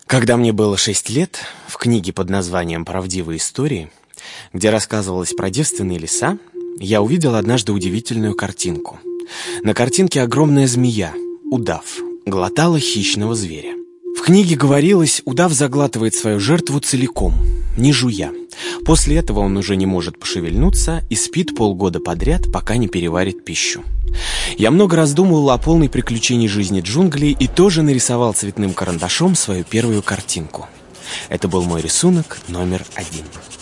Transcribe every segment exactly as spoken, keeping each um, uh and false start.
Когда мне было шесть лет, в книге под названием «Правдивые истории», где рассказывалось про девственные леса, я увидел однажды удивительную картинку. На картинке огромная змея, удав, глотала хищного зверя. В книге говорилось, удав заглатывает свою жертву целиком, не жуя. После этого он уже не может пошевельнуться и спит полгода подряд, пока не переварит пищу. Я много раздумывал о полной приключении жизни джунглей и тоже нарисовал цветным карандашом свою первую картинку. Это был мой рисунок номер один.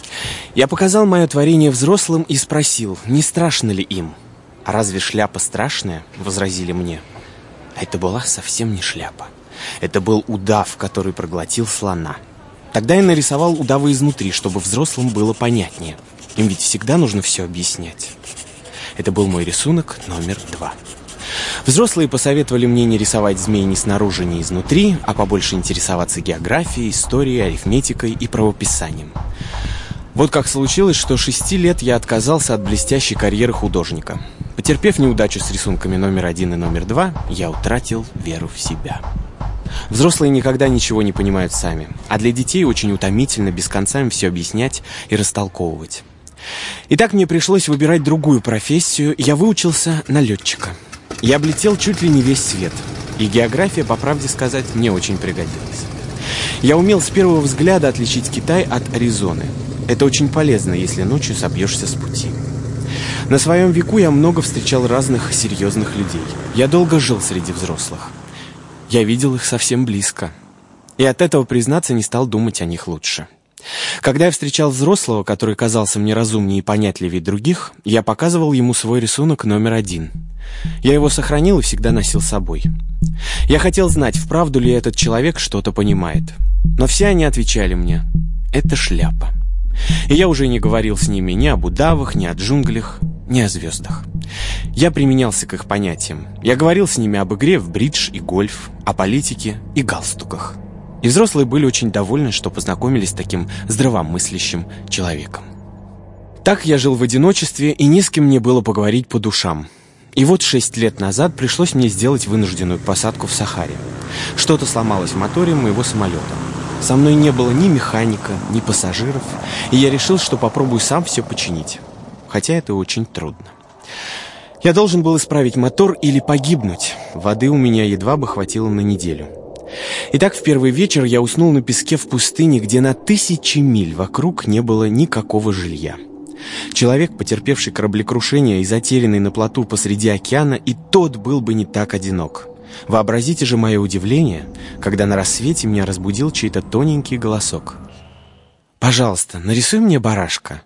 Я показал мое творение взрослым и спросил, не страшно ли им. «А разве шляпа страшная?» — возразили мне. А это была совсем не шляпа. Это был удав, который проглотил слона. Тогда я нарисовал удава изнутри, чтобы взрослым было понятнее. Им ведь всегда нужно все объяснять. Это был мой рисунок номер два. Взрослые посоветовали мне не рисовать змей ни снаружи, ни изнутри, а побольше интересоваться географией, историей, арифметикой и правописанием. Вот как случилось, что шести лет я отказался от блестящей карьеры художника. Потерпев неудачу с рисунками номер один и номер два, я утратил веру в себя. Взрослые никогда ничего не понимают сами, а для детей очень утомительно без конца им все объяснять и растолковывать. Итак, мне пришлось выбирать другую профессию, я выучился на летчика. Я облетел чуть ли не весь свет, и география, по правде сказать, мне очень пригодилась. Я умел с первого взгляда отличить Китай от Аризоны. Это очень полезно, если ночью собьешься с пути. На своем веку я много встречал разных серьезных людей. Я долго жил среди взрослых. Я видел их совсем близко. И от этого, признаться, не стал думать о них лучше. Когда я встречал взрослого, который казался мне разумнее и понятливее других, я показывал ему свой рисунок номер один. Я его сохранил и всегда носил с собой. Я хотел знать, вправду ли этот человек что-то понимает. Но все они отвечали мне: «Это шляпа». И я уже не говорил с ними ни об удавах, ни о джунглях, ни о звездах. Я применялся к их понятиям. Я говорил с ними об игре в бридж и гольф, о политике и галстуках. И взрослые были очень довольны, что познакомились с таким здравомыслящим человеком. Так я жил в одиночестве, и не с кем мне было поговорить по душам. И вот шесть лет назад пришлось мне сделать вынужденную посадку в Сахаре. Что-то сломалось в моторе моего самолета. Со мной не было ни механика, ни пассажиров, и я решил, что попробую сам все починить. Хотя это очень трудно. Я должен был исправить мотор или погибнуть. Воды у меня едва бы хватило на неделю. Итак, в первый вечер я уснул на песке в пустыне, где на тысячи миль вокруг не было никакого жилья. Человек, потерпевший кораблекрушение и затерянный на плоту посреди океана, и тот был бы не так одинок. Вообразите же мое удивление, когда на рассвете меня разбудил чей-то тоненький голосок. «Пожалуйста, нарисуй мне барашка».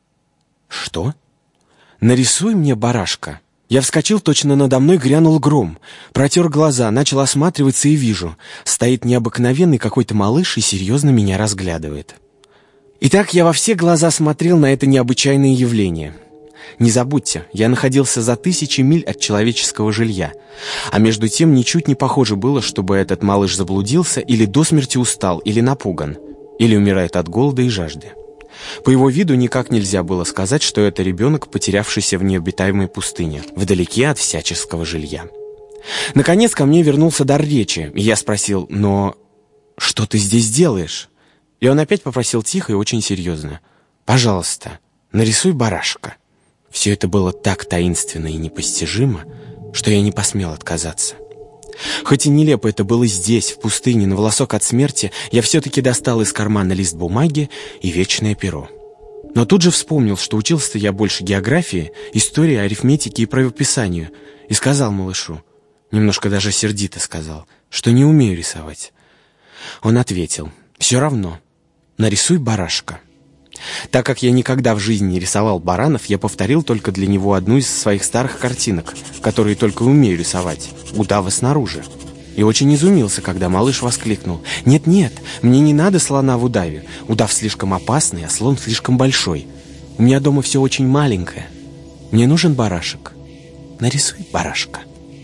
«Что?» «Нарисуй мне барашка». Я вскочил, точно надо мной грянул гром. Протер глаза, начал осматриваться и вижу. Стоит необыкновенный какой-то малыш и серьезно меня разглядывает. Итак, я во все глаза смотрел на это необычайное явление. Не забудьте, я находился за тысячи миль от человеческого жилья. А между тем ничуть не похоже было, чтобы этот малыш заблудился или до смерти устал, или напуган, или умирает от голода и жажды. По его виду никак нельзя было сказать, что это ребенок, потерявшийся в необитаемой пустыне, вдалеке от всяческого жилья. Наконец ко мне вернулся дар речи, и я спросил: «Но что ты здесь делаешь?» И он опять попросил тихо и очень серьезно: «Пожалуйста, нарисуй барашка». Все это было так таинственно и непостижимо, что я не посмел отказаться. Хоть и нелепо это было здесь, в пустыне, на волосок от смерти, я все-таки достал из кармана лист бумаги и вечное перо. Но тут же вспомнил, что учился я больше географии, истории, арифметики и правописанию, и сказал малышу, немножко даже сердито сказал, что не умею рисовать. Он ответил: «Все равно, нарисуй барашка». Так как я никогда в жизни не рисовал баранов, я повторил только для него одну из своих старых картинок, которые только умею рисовать — удава снаружи. И очень изумился, когда малыш воскликнул: «Нет-нет, мне не надо слона в удаве. Удав слишком опасный, а слон слишком большой. У меня дома все очень маленькое. Мне нужен барашек. Нарисуй барашка».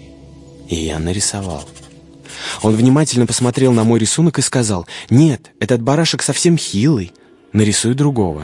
И я нарисовал. Он внимательно посмотрел на мой рисунок и сказал: «Нет, этот барашек совсем хилый. Нарисуй другого».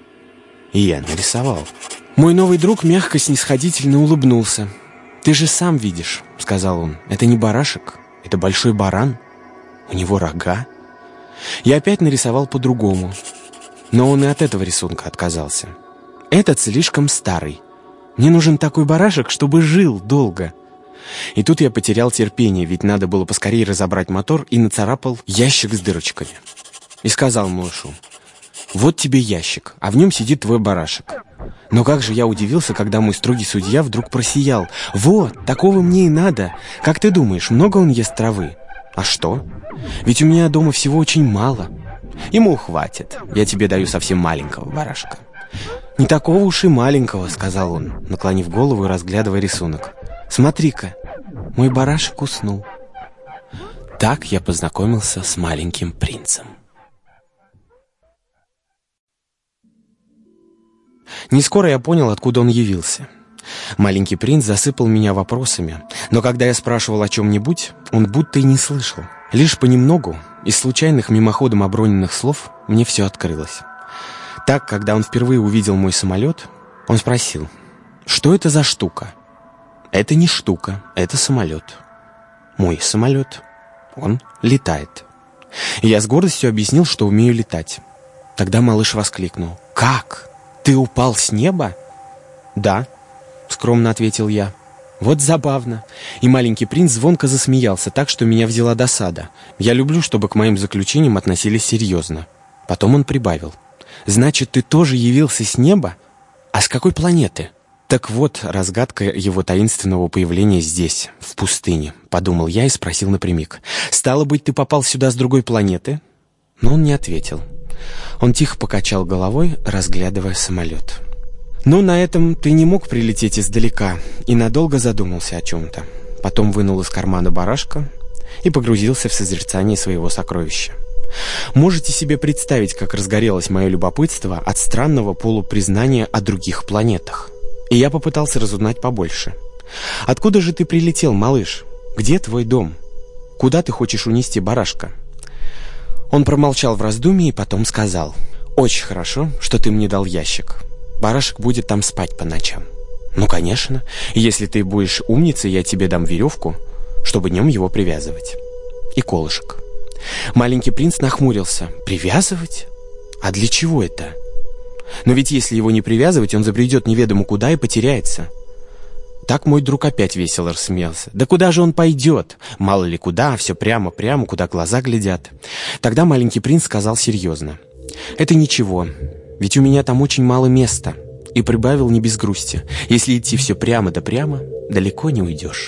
И я нарисовал. Мой новый друг мягко снисходительно улыбнулся. «Ты же сам видишь», — сказал он, — «это не барашек, это большой баран. У него рога». Я опять нарисовал по-другому, но он и от этого рисунка отказался. Этот слишком старый. Мне нужен такой барашек, чтобы жил долго. И тут я потерял терпение, ведь надо было поскорее разобрать мотор, и нацарапал ящик с дырочками. И сказал малышу: «Вот тебе ящик, а в нем сидит твой барашек». Но как же я удивился, когда мой строгий судья вдруг просиял. «Вот, такого мне и надо. Как ты думаешь, много он ест травы?» «А что? Ведь у меня дома всего очень мало». «Ему хватит. Я тебе даю совсем маленького барашка». «Не такого уж и маленького», — сказал он, наклонив голову и разглядывая рисунок. «Смотри-ка, мой барашек уснул». Так я познакомился с маленьким принцем. Не скоро я понял, откуда он явился. Маленький принц засыпал меня вопросами, но когда я спрашивал о чем-нибудь, он будто и не слышал. Лишь понемногу, из случайных мимоходом оброненных слов, мне все открылось. Так, когда он впервые увидел мой самолет, он спросил: «Что это за штука?» «Это не штука, это самолет. Мой самолет. Он летает». И я с гордостью объяснил, что умею летать. Тогда малыш воскликнул: «Как? Ты упал с неба?» «Да», — скромно ответил я. «Вот забавно». И маленький принц звонко засмеялся, так что меня взяла досада. Я люблю, чтобы к моим заключениям относились серьезно. Потом он прибавил: «Значит, ты тоже явился с неба? А с какой планеты?» «Так вот, разгадка его таинственного появления здесь, в пустыне», — подумал я и спросил напрямик: «Стало быть, ты попал сюда с другой планеты?» Но он не ответил. Он тихо покачал головой, разглядывая самолет. «Ну, на этом ты не мог прилететь издалека», и надолго задумался о чем-то. Потом вынул из кармана барашка и погрузился в созерцание своего сокровища. Можете себе представить, как разгорелось мое любопытство от странного полупризнания о других планетах. И я попытался разузнать побольше. «Откуда же ты прилетел, малыш? Где твой дом? Куда ты хочешь унести барашка?» Он промолчал в раздумье и потом сказал: «Очень хорошо, что ты мне дал ящик. Барашек будет там спать по ночам». «Ну, конечно. Если ты будешь умницей, я тебе дам веревку, чтобы днем его привязывать. И колышек». Маленький принц нахмурился. «Привязывать? А для чего это? Но ведь если его не привязывать, он забредет неведомо куда и потеряется». Так мой друг опять весело рассмеялся. «Да куда же он пойдет? Мало ли куда, все прямо-прямо, куда глаза глядят». Тогда маленький принц сказал серьезно: «Это ничего, ведь у меня там очень мало места». И прибавил не без грусти: «Если идти все прямо да прямо, далеко не уйдешь».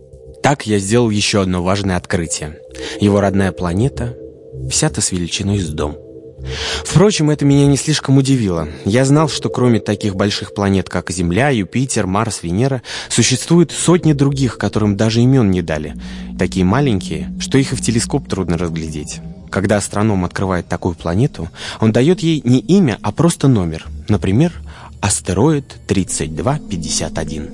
Так я сделал еще одно важное открытие. Его родная планета вся-то с величиной с дом. Впрочем, это меня не слишком удивило. Я знал, что кроме таких больших планет, как Земля, Юпитер, Марс, Венера, существует сотни других, которым даже имен не дали. Такие маленькие, что их и в телескоп трудно разглядеть. Когда астроном открывает такую планету, он дает ей не имя, а просто номер. Например, астероид тридцать два пятьдесят один.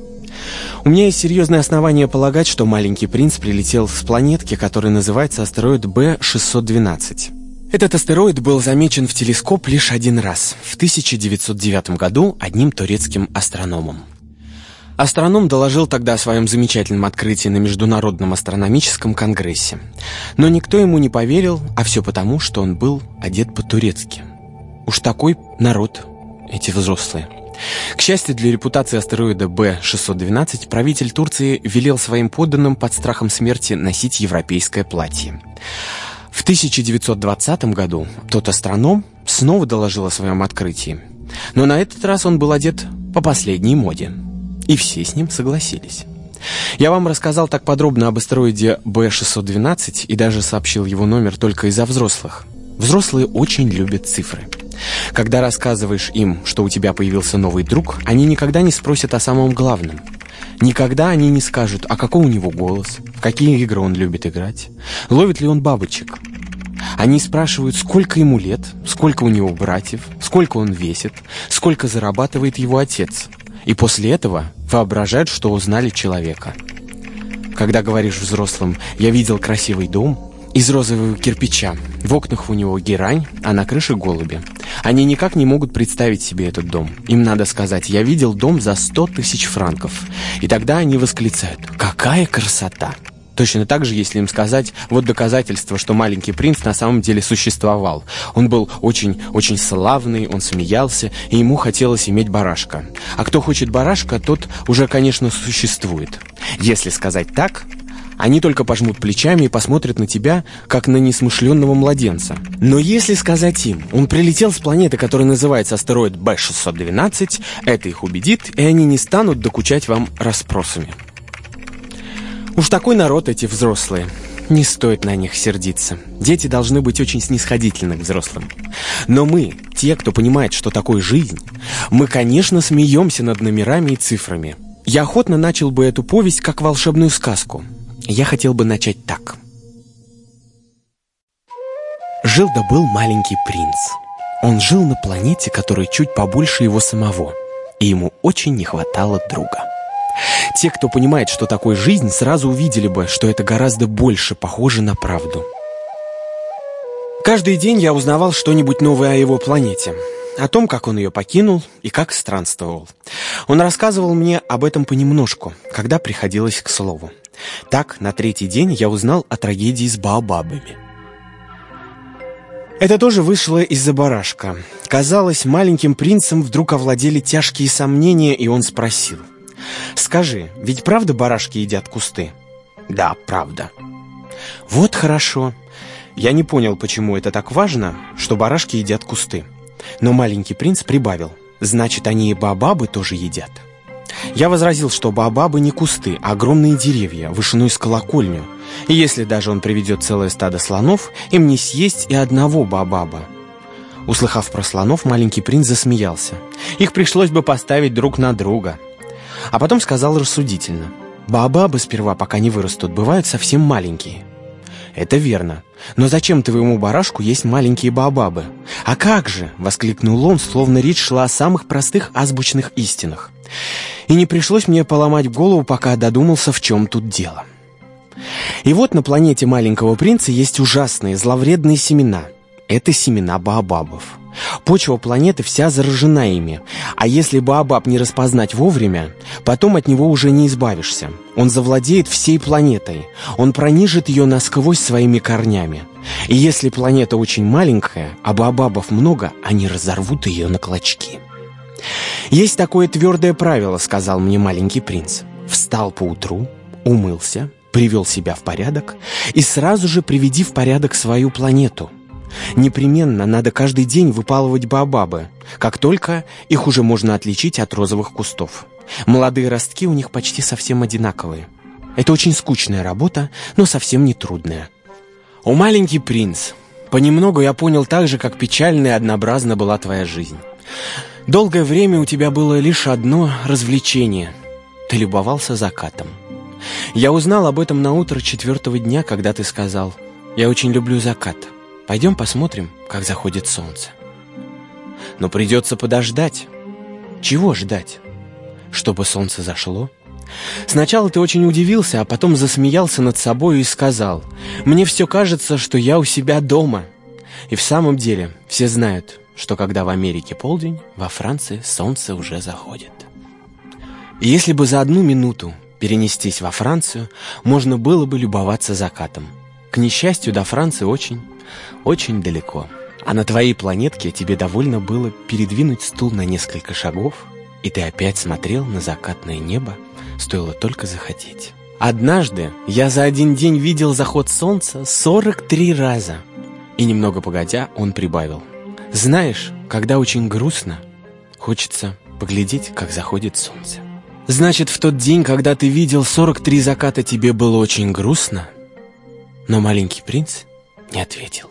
У меня есть серьезное основание полагать, что маленький принц прилетел с планетки, которая называется астероид Бэ шестьсот двенадцать. Этот астероид был замечен в телескоп лишь один раз, в тысяча девятьсот девятом году, одним турецким астрономом. Астроном доложил тогда о своем замечательном открытии на Международном астрономическом конгрессе. Но никто ему не поверил, а все потому, что он был одет по-турецки. Уж такой народ эти взрослые. К счастью для репутации астероида Бэ шестьсот двенадцать, правитель Турции велел своим подданным под страхом смерти носить европейское платье. В тысяча девятьсот двадцатом году тот астроном снова доложил о своем открытии. Но на этот раз он был одет по последней моде. И все с ним согласились. Я вам рассказал так подробно об астероиде Бэ шестьсот двенадцать и даже сообщил его номер только из-за взрослых. Взрослые очень любят цифры. Когда рассказываешь им, что у тебя появился новый друг, они никогда не спросят о самом главном. Никогда они не скажут, а какой у него голос, в какие игры он любит играть, ловит ли он бабочек. Они спрашивают, сколько ему лет, сколько у него братьев, сколько он весит, сколько зарабатывает его отец. И после этого воображают, что узнали человека. Когда говоришь взрослым: «Я видел красивый дом из розового кирпича, в окнах у него герань, а на крыше голуби», они никак не могут представить себе этот дом. Им надо сказать: «Я видел дом за сто тысяч франков». И тогда они восклицают: «Какая красота!» Точно так же, если им сказать, вот доказательство, что маленький принц на самом деле существовал. Он был очень-очень славный, он смеялся, и ему хотелось иметь барашка. А кто хочет барашка, тот уже, конечно, существует. Если сказать так, они только пожмут плечами и посмотрят на тебя, как на несмышленного младенца. Но если сказать им, он прилетел с планеты, которая называется астероид бэ шестьсот двенадцать, это их убедит, и они не станут докучать вам расспросами. Уж такой народ эти взрослые. Не стоит на них сердиться. Дети должны быть очень снисходительны к взрослым. Но мы, те, кто понимает, что такое жизнь, мы, конечно, смеемся над номерами и цифрами. Я охотно начал бы эту повесть как волшебную сказку. Я хотел бы начать так. Жил-да был маленький принц. Он жил на планете, которая чуть побольше его самого, и ему очень не хватало друга. Те, кто понимает, что такое жизнь, сразу увидели бы, что это гораздо больше похоже на правду. Каждый день я узнавал что-нибудь новое о его планете, о том, как он ее покинул и как странствовал. Он рассказывал мне об этом понемножку, когда приходилось к слову. Так, на третий день я узнал о трагедии с баобабами. Это тоже вышло из-за барашка. Казалось, маленьким принцем вдруг овладели тяжкие сомнения, и он спросил: «Скажи, ведь правда барашки едят кусты?» «Да, правда». «Вот хорошо». Я не понял, почему это так важно, что барашки едят кусты. Но маленький принц прибавил: «Значит, они и баобабы тоже едят». Я возразил, что баобабы не кусты, а огромные деревья, вышиной с колокольню. И если даже он приведет целое стадо слонов, им не съесть и одного баобаба. Услыхав про слонов, маленький принц засмеялся. Их пришлось бы поставить друг на друга. А потом сказал рассудительно: «Баобабы сперва, пока не вырастут, бывают совсем маленькие». «Это верно. Но зачем твоему барашку есть маленькие баобабы?» «А как же!» — воскликнул он, словно речь шла о самых простых азбучных истинах. И не пришлось мне поломать голову, пока додумался, в чем тут дело. И вот на планете маленького принца есть ужасные, зловредные семена. Это семена баобабов. Почва планеты вся заражена ими, а если баобаб не распознать вовремя, потом от него уже не избавишься. Он завладеет всей планетой, он пронижит ее насквозь своими корнями. И если планета очень маленькая, а баобабов много, они разорвут ее на клочки. «Есть такое твердое правило», — сказал мне маленький принц. «Встал поутру, умылся, привел себя в порядок и сразу же приведи в порядок свою планету. Непременно надо каждый день выпалывать баобабы. Как только их уже можно отличить от розовых кустов. Молодые ростки у них почти совсем одинаковые. Это очень скучная работа, но совсем не трудная». «О, маленький принц, понемногу я понял так же, как печальна и однообразна была твоя жизнь. Долгое время у тебя было лишь одно развлечение. Ты любовался закатом. Я узнал об этом на утро четвертого дня, когда ты сказал: «Я очень люблю закат. Пойдем посмотрим, как заходит солнце». Но придется подождать. Чего ждать? Чтобы солнце зашло? Сначала ты очень удивился, а потом засмеялся над собой и сказал: «Мне все кажется, что я у себя дома». И в самом деле все знают, что когда в Америке полдень, во Франции солнце уже заходит. И если бы за одну минуту перенестись во Францию, можно было бы любоваться закатом. К несчастью, до Франции очень, очень далеко. А на твоей планетке тебе довольно было передвинуть стул на несколько шагов, и ты опять смотрел на закатное небо, стоило только захотеть. Однажды я за один день видел заход солнца сорок три раза. И немного погодя, он прибавил: «Знаешь, когда очень грустно, хочется поглядеть, как заходит солнце». Значит, в тот день, когда ты видел сорок три заката, тебе было очень грустно? Но маленький принц не ответил.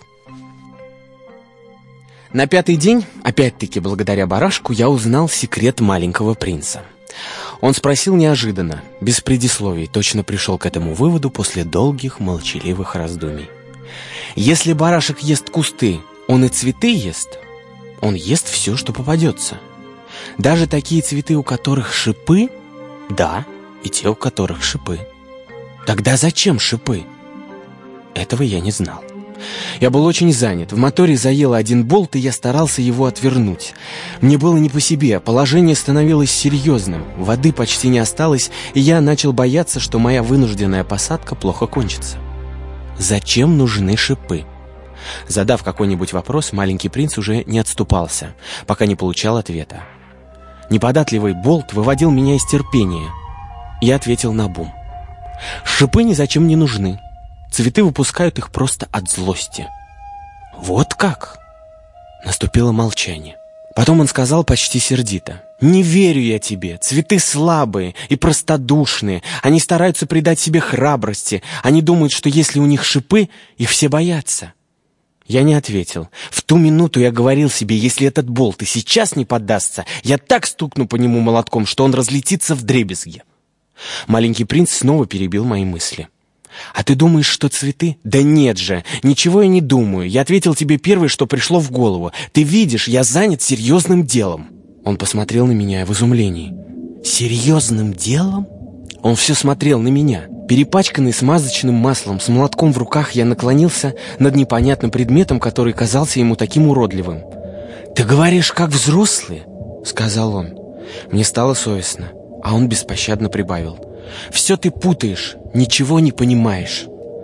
На пятый день, опять-таки благодаря барашку, я узнал секрет маленького принца. Он спросил неожиданно, без предисловий, точно пришел к этому выводу после долгих молчаливых раздумий: «Если барашек ест кусты, он и цветы ест?» «Он ест все, что попадется. Даже такие цветы, у которых шипы?» «Да, и те, у которых шипы». «Тогда зачем шипы?» Этого я не знал. Я был очень занят. В моторе заело один болт, и я старался его отвернуть. Мне было не по себе, положение становилось серьезным. Воды почти не осталось, и я начал бояться, что моя вынужденная посадка плохо кончится. Зачем нужны шипы? Задав какой-нибудь вопрос, маленький принц уже не отступался, пока не получал ответа. Неподатливый болт выводил меня из терпения. Я ответил наобум. Шипы ни зачем не нужны. Цветы выпускают их просто от злости. Вот как? Наступило молчание. Потом он сказал почти сердито. Не верю я тебе. Цветы слабые и простодушные. Они стараются придать себе храбрости. Они думают, что если у них шипы, их все боятся. Я не ответил. В ту минуту я говорил себе, если этот болт и сейчас не поддастся, я так стукну по нему молотком, что он разлетится вдребезги. Маленький принц снова перебил мои мысли. «А ты думаешь, что цветы?» «Да нет же, ничего я не думаю. Я ответил тебе первое, что пришло в голову. Ты видишь, я занят серьезным делом». Он посмотрел на меня в изумлении. «Серьезным делом?» Он все смотрел на меня. Перепачканный смазочным маслом, с молотком в руках, я наклонился над непонятным предметом, который казался ему таким уродливым. «Ты говоришь, как взрослый?» — сказал он. Мне стало совестно, а он беспощадно прибавил. «Все ты путаешь, ничего не понимаешь».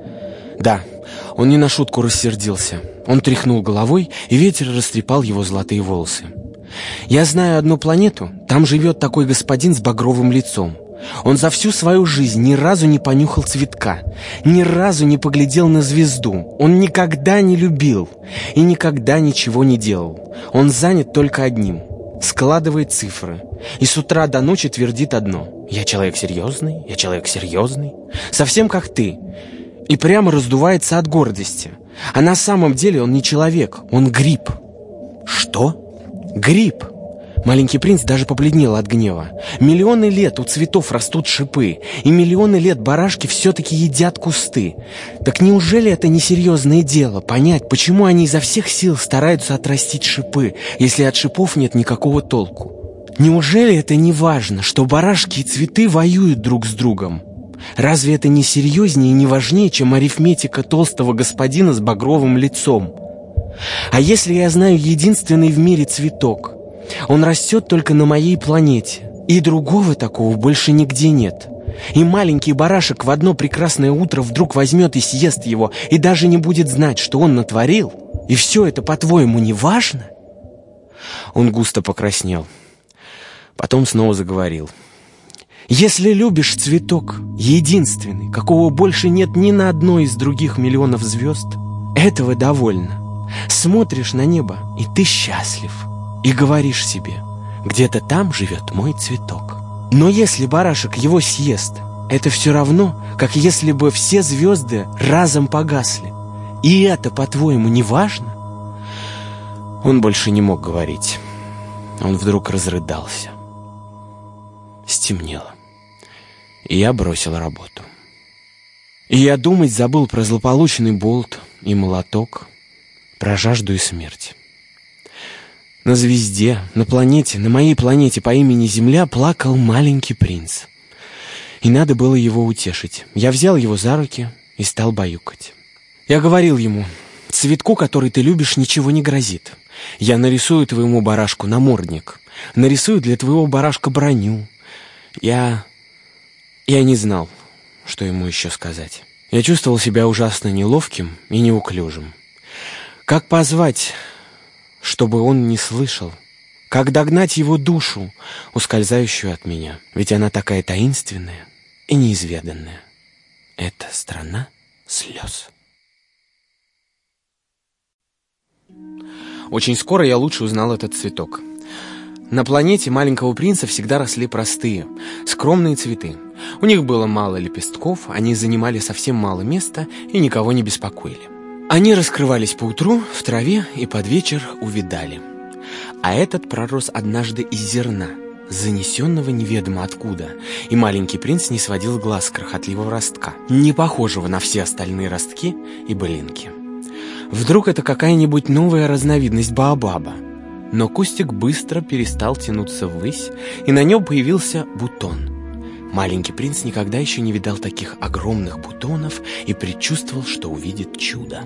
Да, он не на шутку рассердился. Он тряхнул головой, и ветер растрепал его золотые волосы. «Я знаю одну планету, там живет такой господин с багровым лицом. Он за всю свою жизнь ни разу не понюхал цветка, ни разу не поглядел на звезду. Он никогда не любил и никогда ничего не делал. Он занят только одним — складывает цифры. И с утра до ночи твердит одно: «Я человек серьезный, я человек серьезный». Совсем как ты. И прямо раздувается от гордости. А на самом деле он не человек, он гриб. Что? Гриб. Маленький принц даже побледнел от гнева. Миллионы лет у цветов растут шипы, и миллионы лет барашки все-таки едят кусты. Так неужели это несерьезное дело понять, почему они изо всех сил стараются отрастить шипы, если от шипов нет никакого толку? Неужели это не важно, что барашки и цветы воюют друг с другом? Разве это не серьезнее и не важнее, чем арифметика толстого господина с багровым лицом? А если я знаю единственный в мире цветок? Он растет только на моей планете, и другого такого больше нигде нет. И маленький барашек в одно прекрасное утро вдруг возьмет и съест его, и даже не будет знать, что он натворил. И все это, по-твоему, не важно?» Он густо покраснел. Потом снова заговорил. «Если любишь цветок, единственный, какого больше нет ни на одной из других миллионов звезд, этого довольно. Смотришь на небо, и ты счастлив. И говоришь себе: где-то там живет мой цветок. Но если барашек его съест, это все равно, как если бы все звезды разом погасли. И это, по-твоему, не важно?» Он больше не мог говорить. Он вдруг разрыдался. Стемнело, и я бросил работу. И я думать забыл про злополучный болт и молоток, про жажду и смерть. На звезде, на планете, на моей планете по имени Земля плакал маленький принц. И надо было его утешить. Я взял его за руки и стал баюкать. Я говорил ему: цветку, который ты любишь, ничего не грозит. Я нарисую твоему барашку намордник, нарисую для твоего барашка броню. Я... Я не знал, что ему еще сказать. Я чувствовал себя ужасно неловким и неуклюжим. Как позвать, чтобы он не слышал? Как догнать его душу, ускользающую от меня? Ведь она такая таинственная и неизведанная. Это страна слез. Очень скоро я лучше узнал этот цветок. На планете маленького принца всегда росли простые, скромные цветы. У них было мало лепестков, они занимали совсем мало места и никого не беспокоили. Они раскрывались по утру в траве и под вечер увядали. А этот пророс однажды из зерна, занесенного неведомо откуда, и маленький принц не сводил глаз с крохотливого ростка, не похожего на все остальные ростки и былинки. Вдруг это какая-нибудь новая разновидность баобаба. Но кустик быстро перестал тянуться ввысь, и на нем появился бутон. Маленький принц никогда еще не видал таких огромных бутонов и предчувствовал, что увидит чудо.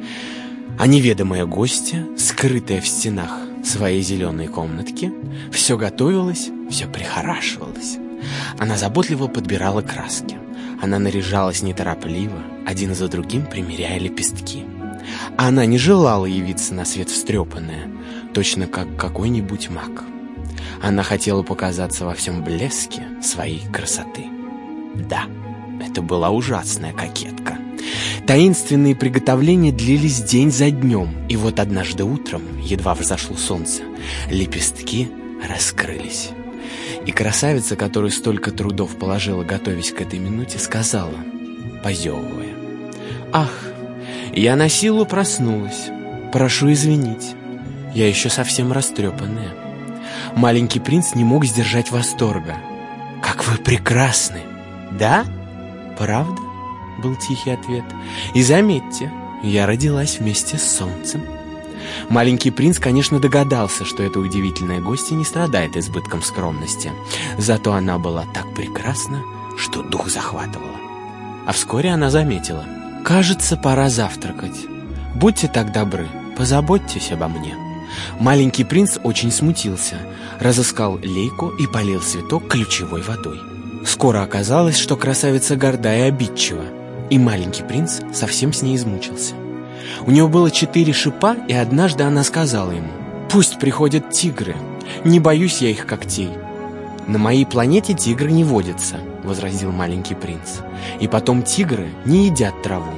А неведомая гостья, скрытая в стенах своей зеленой комнатки, все готовилась, все прихорашивалась. Она заботливо подбирала краски. Она наряжалась неторопливо, один за другим примеряя лепестки. А она не желала явиться на свет встрепанная, точно как какой-нибудь маг. Она хотела показаться во всем блеске своей красоты. Да, это была ужасная кокетка. Таинственные приготовления длились день за днем, и вот однажды утром, едва взошло солнце, лепестки раскрылись. И красавица, которую столько трудов положила, готовясь к этой минуте, сказала, позевывая: «Ах, я на силу проснулась. Прошу извинить, я еще совсем растрепанная». Маленький принц не мог сдержать восторга. «Как вы прекрасны!» «Да? Правда?» — был тихий ответ. «И заметьте, я родилась вместе с солнцем». Маленький принц, конечно, догадался, что эта удивительная гостья не страдает избытком скромности. Зато она была так прекрасна, что дух захватывала. А вскоре она заметила: «Кажется, пора завтракать. Будьте так добры, позаботьтесь обо мне». Маленький принц очень смутился, разыскал лейку и полил цветок ключевой водой. Скоро оказалось, что красавица горда и обидчива, и маленький принц совсем с ней измучился. У него было четыре шипа, и однажды она сказала ему: «Пусть приходят тигры, не боюсь я их когтей». «На моей планете тигры не водятся», — возразил маленький принц. «И потом тигры не едят траву».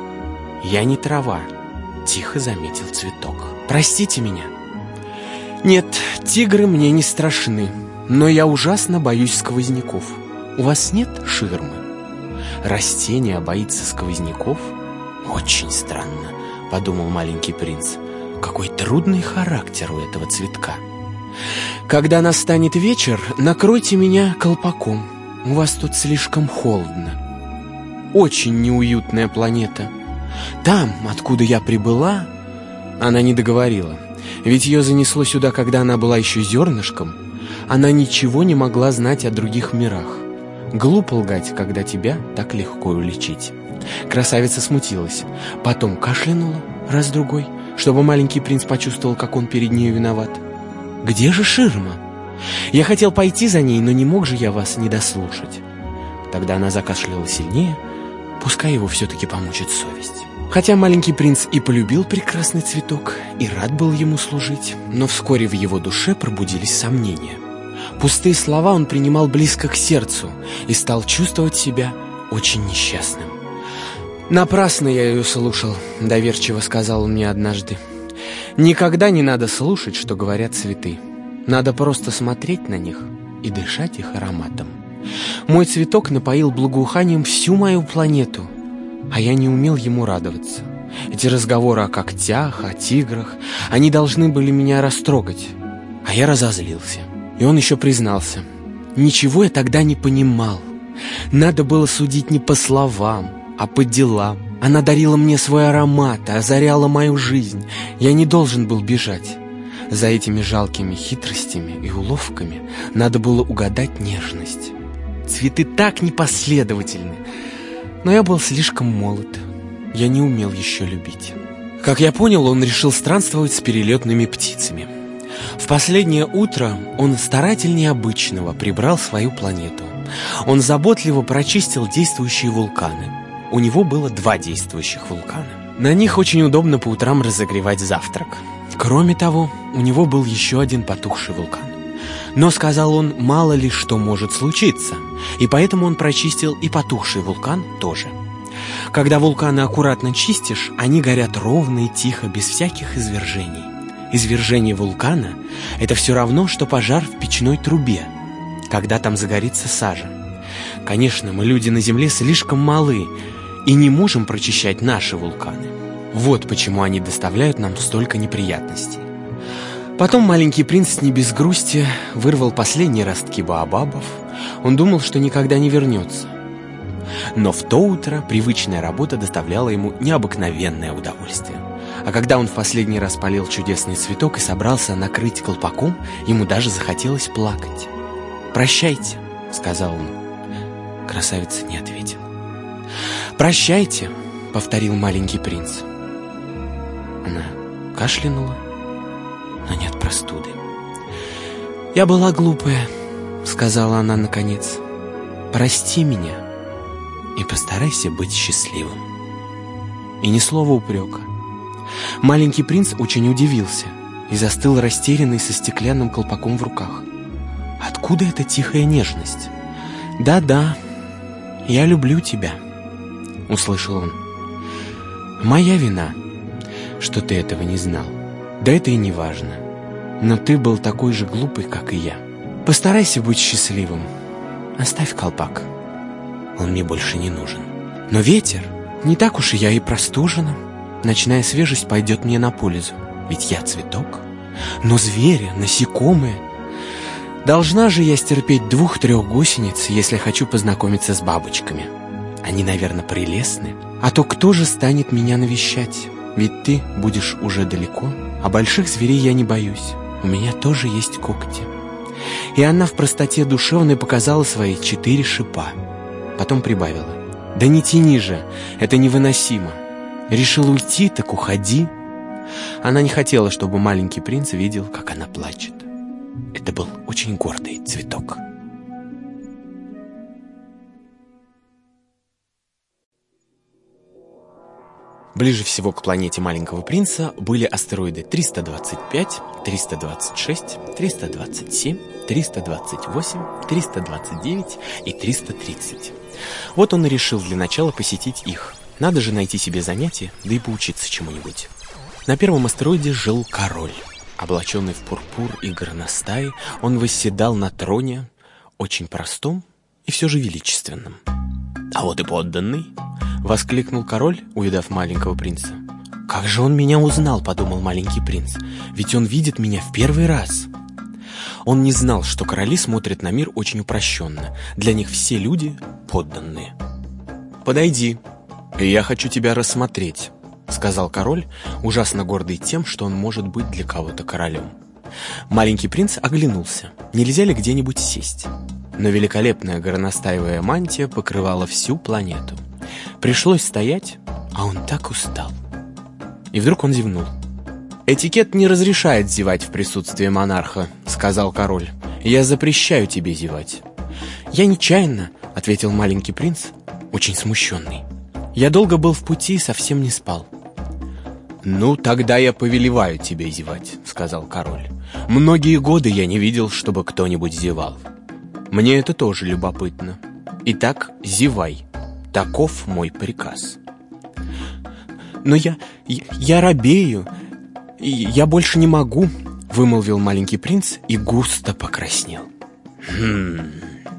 «Я не трава», — тихо заметил цветок. «Простите меня». «Нет, тигры мне не страшны, но я ужасно боюсь сквозняков. У вас нет ширмы?» «Растение боится сквозняков? Очень странно», — подумал маленький принц. «Какой трудный характер у этого цветка». «Когда настанет вечер, накройте меня колпаком. У вас тут слишком холодно. Очень неуютная планета. Там, откуда я прибыла...» Она не договорила, ведь ее занесло сюда, когда она была еще зернышком. Она ничего не могла знать о других мирах. Глупо лгать, когда тебя так легко уличить. Красавица смутилась, потом кашлянула раз-другой, чтобы маленький принц почувствовал, как он перед нею виноват. «Где же ширма? Я хотел пойти за ней, но не мог же я вас не дослушать». Тогда она закашляла сильнее, пускай его все-таки помучит совесть. Хотя маленький принц и полюбил прекрасный цветок, и рад был ему служить, но вскоре в его душе пробудились сомнения. Пустые слова он принимал близко к сердцу и стал чувствовать себя очень несчастным. «Напрасно я ее слушал», — доверчиво сказал он мне однажды. «Никогда не надо слушать, что говорят цветы. Надо просто смотреть на них и дышать их ароматом. Мой цветок напоил благоуханием всю мою планету, а я не умел ему радоваться. Эти разговоры о когтях, о тиграх, они должны были меня растрогать, а я разозлился». И он еще признался: «Ничего я тогда не понимал. Надо было судить не по словам, а по делам. Она дарила мне свой аромат, озаряла мою жизнь. Я не должен был бежать. За этими жалкими хитростями и уловками надо было угадать нежность. Цветы так непоследовательны. Но я был слишком молод. Я не умел еще любить». Как я понял, он решил странствовать с перелетными птицами. В последнее утро он старательнее обычного прибрал свою планету. Он заботливо прочистил действующие вулканы. У него было два действующих вулкана. На них очень удобно по утрам разогревать завтрак. Кроме того, у него был еще один потухший вулкан. Но, сказал он, мало ли что может случиться, и поэтому он прочистил и потухший вулкан тоже. Когда вулканы аккуратно чистишь, они горят ровно и тихо, без всяких извержений. Извержение вулкана – это все равно, что пожар в печной трубе, когда там загорится сажа. Конечно, мы, люди на Земле, слишком малы и не можем прочищать наши вулканы. Вот почему они доставляют нам столько неприятностей. Потом маленький принц не без грусти вырвал последние ростки баобабов. Он думал, что никогда не вернется. Но в то утро привычная работа доставляла ему необыкновенное удовольствие. А когда он в последний раз полил чудесный цветок и собрался накрыть колпаком, ему даже захотелось плакать. «Прощайте», — сказал он. красавица не ответила. «Прощайте», — повторил маленький принц. Она кашлянула, но не от простуды. «Я была глупая», — сказала она наконец. «Прости меня и постарайся быть счастливым». И ни слова упрека. Маленький принц очень удивился и застыл растерянный со стеклянным колпаком в руках. Откуда эта тихая нежность? «Да-да, я люблю тебя», — услышал он. «Моя вина, что ты этого не знал. Да это и не важно. Но ты был такой же глупый, как и я. Постарайся быть счастливым. Оставь колпак. Он мне больше не нужен. Но ветер, не так уж и я и простужена. Ночная свежесть пойдет мне на пользу, ведь я цветок. Но звери, насекомые... Должна же я стерпеть двух-трех гусениц, если хочу познакомиться с бабочками. Они, наверное, прелестны. А то кто же станет меня навещать? Ведь ты будешь уже далеко. А больших зверей я не боюсь. У меня тоже есть когти». И она в простоте душевной показала свои четыре шипа. Потом прибавила: «Да не тяни же, это невыносимо. Решил уйти, так уходи». Она не хотела, чтобы маленький принц видел, как она плачет. Это был очень гордый цветок. Ближе всего к планете маленького принца были астероиды триста двадцать пять, триста двадцать шесть, триста двадцать семь, триста двадцать восемь, триста двадцать девять и триста тридцать. Вот он и решил для начала посетить их. Надо же найти себе занятие, да и поучиться чему-нибудь. На первом астероиде жил король. Облаченный в пурпур и горностай, он восседал на троне, очень простом и все же величественном. «А вот и подданный!» — воскликнул король, увидав маленького принца. «Как же он меня узнал?» — подумал маленький принц. «Ведь он видит меня в первый раз». Он не знал, что короли смотрят на мир очень упрощенно. Для них все люди подданные. «Подойди, и я хочу тебя рассмотреть», — сказал король, ужасно гордый тем, что он может быть для кого-то королем. Маленький принц оглянулся. Нельзя ли где-нибудь сесть? Но великолепная горностаевая мантия покрывала всю планету. Пришлось стоять, а он так устал. И вдруг он зевнул. «Этикет не разрешает зевать в присутствии монарха», — сказал король. «Я запрещаю тебе зевать». «Я нечаянно», — ответил маленький принц, очень смущенный. «Я долго был в пути и совсем не спал». «Ну, тогда я повелеваю тебе зевать», — сказал король. «Многие годы я не видел, чтобы кто-нибудь зевал. Мне это тоже любопытно. Итак, зевай. Таков мой приказ». «Но я... я, я робею. Я больше не могу», — вымолвил маленький принц и густо покраснел. «Хм...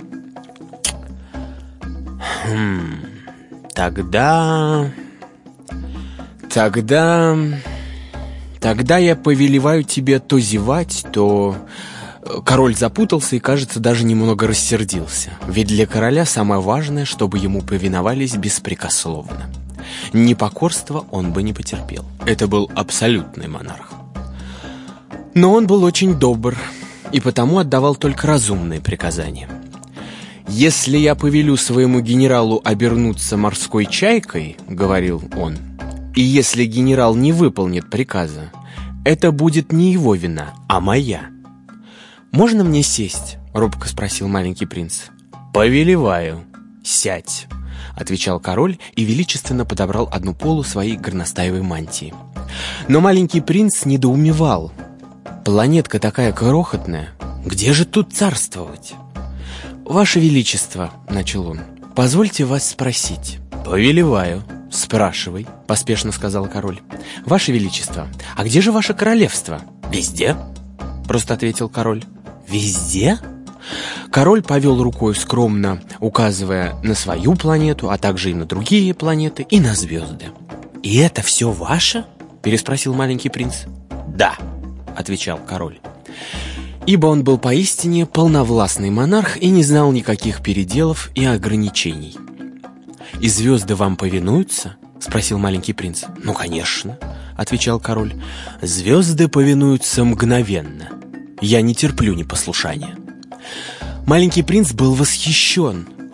Хм... Тогда... Тогда... Тогда я повелеваю тебе то зевать, то...» Король запутался и, кажется, даже немного рассердился. Ведь для короля самое важное, чтобы ему повиновались беспрекословно. Непокорства он бы не потерпел. Это был абсолютный монарх. Но он был очень добр и потому отдавал только разумные приказания. «Если я повелю своему генералу обернуться морской чайкой, — говорил он, — и если генерал не выполнит приказа, это будет не его вина, а моя». «Можно мне сесть?» — робко спросил маленький принц. «Повелеваю. Сядь», — отвечал король и величественно подобрал одну полу своей горностаевой мантии. Но маленький принц недоумевал. «Планетка такая крохотная. Где же тут царствовать?» «Ваше Величество», — начал он, — «позвольте вас спросить». «Повелеваю. Спрашивай», — поспешно сказал король. «Ваше Величество, а где же ваше королевство?» «Везде», — просто ответил король. «Везде?» Король повел рукой скромно, указывая на свою планету, а также и на другие планеты, и на звезды. «И это все ваше?» — переспросил маленький принц. «Да», — отвечал король. Ибо он был поистине полновластный монарх и не знал никаких переделов и ограничений. «И звезды вам повинуются?» — спросил маленький принц. «Ну, конечно», — отвечал король. «Звезды повинуются мгновенно. Я не терплю непослушания». Маленький принц был восхищен.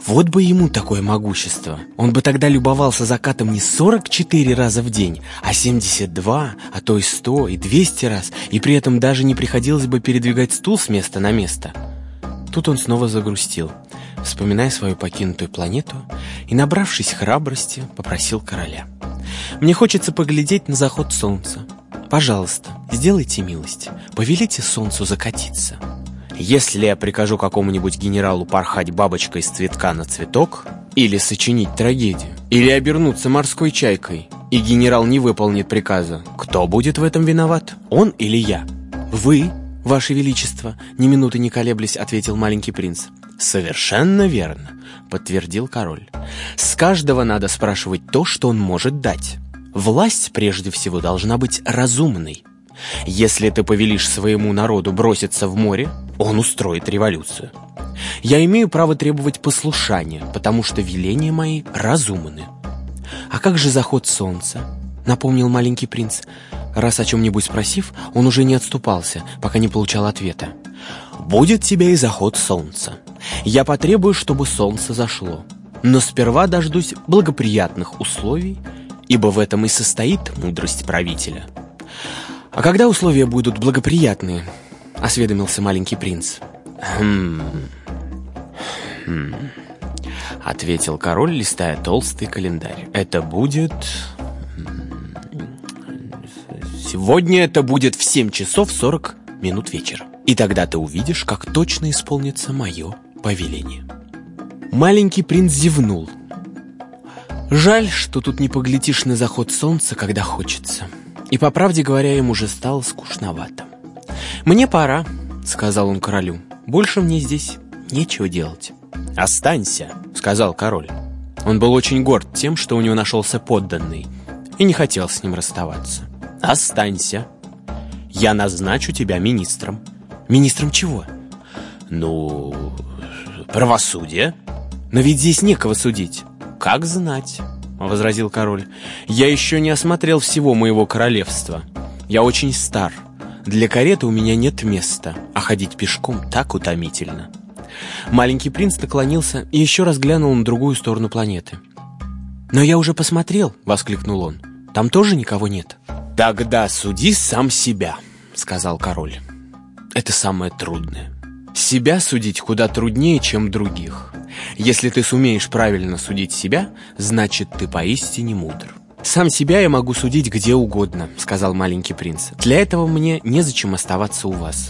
Вот бы ему такое могущество. Он бы тогда любовался закатом не сорок четыре раза в день, а семьдесят два, а то и сто, и двести раз, и при этом даже не приходилось бы передвигать стул с места на место. Тут он снова загрустил, вспоминая свою покинутую планету, и, набравшись храбрости, попросил короля: «Мне хочется поглядеть на заход солнца. Пожалуйста, сделайте милость, повелите солнцу закатиться». Если я прикажу какому-нибудь генералу порхать бабочкой с цветка на цветок, или сочинить трагедию, или обернуться морской чайкой, и генерал не выполнит приказа, кто будет в этом виноват, он или я? Вы, ваше величество, ни минуты не колеблясь, ответил маленький принц. Совершенно верно, подтвердил король. С каждого надо спрашивать то, что он может дать. Власть, прежде всего, должна быть разумной. Если ты повелишь своему народу броситься в море, он устроит революцию. Я имею право требовать послушания, потому что веления мои разумны. А как же заход солнца? Напомнил маленький принц. Раз о чем-нибудь спросив, он уже не отступался, пока не получал ответа. Будет тебе и заход солнца. Я потребую, чтобы солнце зашло. Но сперва дождусь благоприятных условий, ибо в этом и состоит мудрость правителя. «А когда условия будут благоприятные?» — осведомился маленький принц. «Хм... хм...» — ответил король, листая толстый календарь. «Это будет... Сегодня это будет в семь часов сорок минут вечера. И тогда ты увидишь, как точно исполнится мое повеление». Маленький принц зевнул. Жаль, что тут не поглядишь на заход солнца, когда хочется. И, по правде говоря, ему уже стало скучновато. «Мне пора», — сказал он королю. «Больше мне здесь нечего делать». «Останься», — сказал король. Он был очень горд тем, что у него нашелся подданный, и не хотел с ним расставаться. «Останься. Я назначу тебя министром». «Министром чего?» «Ну, правосудия». «Но ведь здесь некого судить». «Как знать», — возразил король. «Я еще не осмотрел всего моего королевства. Я очень стар. Для кареты у меня нет места, а ходить пешком так утомительно». Маленький принц наклонился и еще раз глянул на другую сторону планеты. «Но я уже посмотрел», — воскликнул он. «Там тоже никого нет». «Тогда суди сам себя», — сказал король. «Это самое трудное. Себя судить куда труднее, чем других. Если ты сумеешь правильно судить себя, значит, ты поистине мудр». «Сам себя я могу судить где угодно», — сказал маленький принц. «Для этого мне незачем оставаться у вас».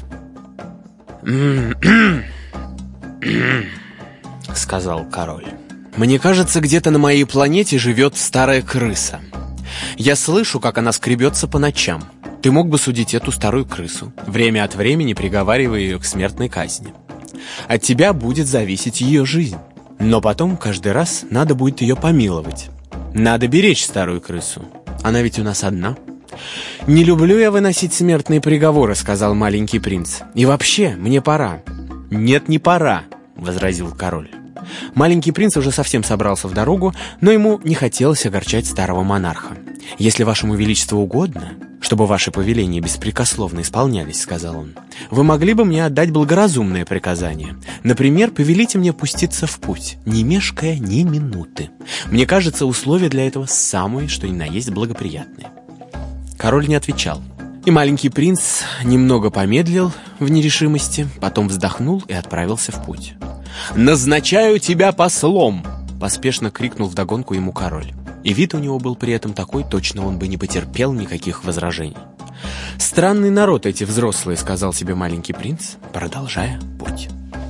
сказал король. «Мне кажется, где-то на моей планете живет старая крыса. Я слышу, как она скребется по ночам. Ты мог бы судить эту старую крысу, время от времени приговаривая ее к смертной казни. От тебя будет зависеть ее жизнь. Но потом каждый раз надо будет ее помиловать. Надо беречь старую крысу. Она ведь у нас одна». «Не люблю я выносить смертные приговоры», — сказал маленький принц. «И вообще, мне пора». «Нет, не пора», — возразил король. Маленький принц уже совсем собрался в дорогу, но ему не хотелось огорчать старого монарха. «Если вашему величеству угодно, чтобы ваши повеления беспрекословно исполнялись, — сказал он, — вы могли бы мне отдать благоразумное приказание. Например, повелите мне пуститься в путь, не мешкая ни минуты. Мне кажется, условия для этого самые, что ни на есть, благоприятные». Король не отвечал, и маленький принц немного помедлил в нерешимости, потом вздохнул и отправился в путь. «Назначаю тебя послом!» — поспешно крикнул вдогонку ему король. И вид у него был при этом такой, точно он бы не потерпел никаких возражений. «Странный народ эти взрослые», — сказал себе маленький принц, продолжая путь.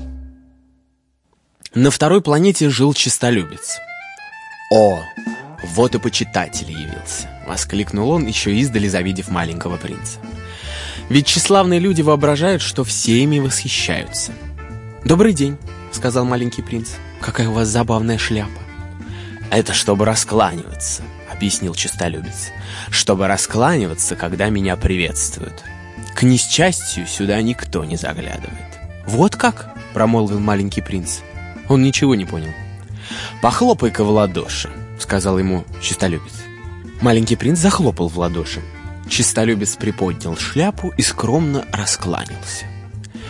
На второй планете жил честолюбец. «О, вот и почитатель явился!» — воскликнул он, еще издали завидев маленького принца. Ведь тщеславные люди воображают, что все ими восхищаются. «Добрый день», — сказал маленький принц. «Какая у вас забавная шляпа». «Это чтобы раскланиваться», — объяснил честолюбец. «Чтобы раскланиваться, когда меня приветствуют. К несчастью, сюда никто не заглядывает». «Вот как?» — промолвил маленький принц. Он ничего не понял. «Похлопай-ка в ладоши», — сказал ему честолюбец. Маленький принц захлопал в ладоши. Честолюбец приподнял шляпу и скромно раскланялся.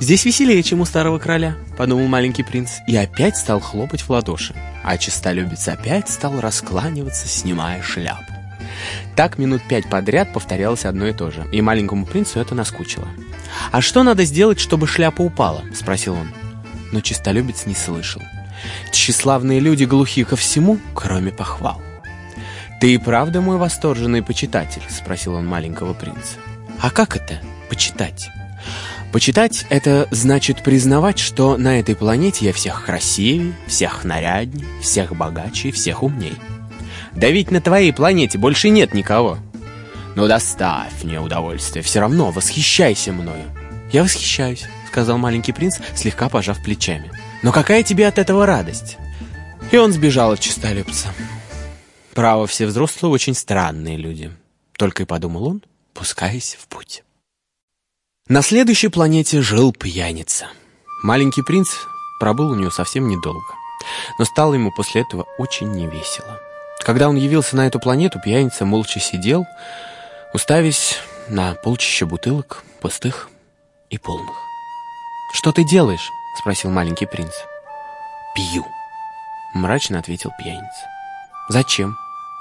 «Здесь веселее, чем у старого короля», — подумал маленький принц, и опять стал хлопать в ладоши. А честолюбец опять стал раскланиваться, снимая шляпу. Так минут пять подряд повторялось одно и то же, и маленькому принцу это наскучило. «А что надо сделать, чтобы шляпа упала?» — спросил он. Но честолюбец не слышал. Тщеславные люди глухи ко всему, кроме похвал. «Ты и правда мой восторженный почитатель?» — спросил он маленького принца. «А как это — почитать?» «Почитать — это значит признавать, что на этой планете я всех красивее, всех наряднее, всех богаче и всех умней. Да ведь на твоей планете больше нет никого. Ну доставь мне удовольствие, все равно восхищайся мною». «Я восхищаюсь», — сказал маленький принц, слегка пожав плечами. «Но какая тебе от этого радость?» И он сбежал от честолюбца. «Право, все взрослые очень странные люди», — только и подумал он, пускаясь в путь. На следующей планете жил пьяница. Маленький принц пробыл у нее совсем недолго, но стало ему после этого очень невесело. Когда он явился на эту планету, пьяница молча сидел, уставясь на полчища бутылок, пустых и полных. «Что ты делаешь?» — спросил маленький принц. «Пью», — мрачно ответил пьяница. «Зачем?»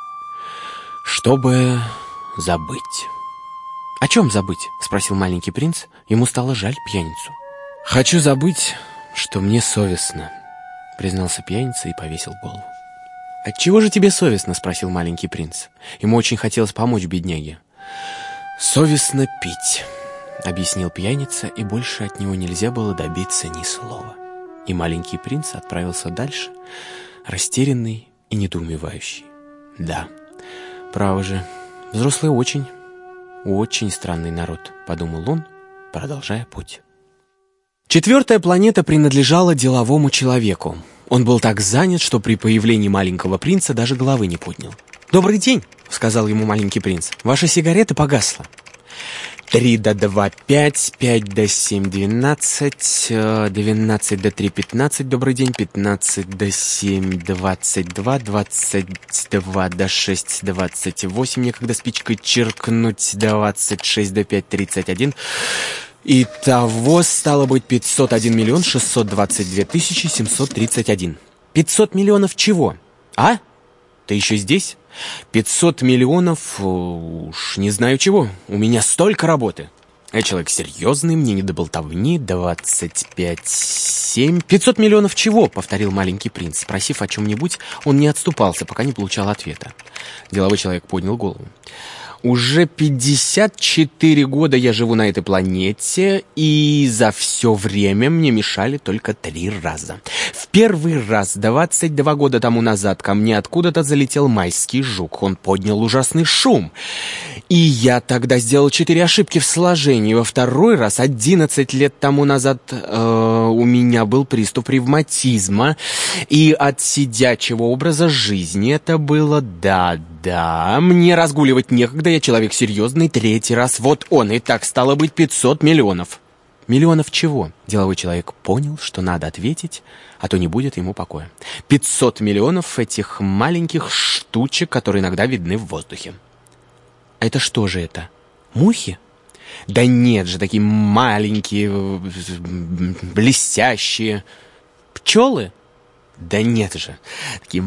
«Чтобы забыть». «О чем забыть?» — спросил маленький принц. Ему стало жаль пьяницу. «Хочу забыть, что мне совестно», — признался пьяница и повесил голову. «Отчего же тебе совестно?» — спросил маленький принц. Ему очень хотелось помочь бедняге. «Совестно пить», — объяснил пьяница, и больше от него нельзя было добиться ни слова. И маленький принц отправился дальше, растерянный и недоумевающий. «Да, право же, взрослые очень, очень странный народ», — подумал он, продолжая путь. Четвертая планета принадлежала деловому человеку. Он был так занят, что при появлении маленького принца даже головы не поднял. «Добрый день», — сказал ему маленький принц. «Ваша сигарета погасла». Три до два — пять, пять до семь — двенадцать, двенадцать до три — пятнадцать, добрый день, пятнадцать до семь — двадцать два, двадцать два до шесть — двадцать восемь, некогда спичкой черкнуть, двадцать шесть до пять — тридцать один. Итого стало быть пятьсот один миллион шестьсот двадцать две тысячи семьсот тридцать один. пятьсот миллионов чего? А? Ты еще здесь? пятьсот миллионов, уж не знаю чего. У меня столько работы. Я человек серьезный, мне не до болтовни. Двадцать пять, семь. пятьсот миллионов чего? Повторил маленький принц. Спросив о чем-нибудь, он не отступался, пока не получал ответа. Деловой человек поднял голову. Уже пятьдесят четыре года я живу на этой планете, и за все время мне мешали только три раза. В первый раз, двадцать два года тому назад, ко мне откуда-то залетел майский жук. Он поднял ужасный шум. И я тогда сделал четыре ошибки в сложении. Во второй раз, одиннадцать лет тому назад, э, у меня был приступ ревматизма. И от сидячего образа жизни это было да-да. Мне разгуливать некогда, я человек серьезный. Третий раз, вот он, и так стало быть пятьсот миллионов. Миллионов чего? Деловой человек понял, что надо ответить, а то не будет ему покоя. пятьсот миллионов этих маленьких штучек, которые иногда видны в воздухе. Это что же это? Мухи? Да нет же, такие маленькие, блестящие. Пчелы? Да нет же, такие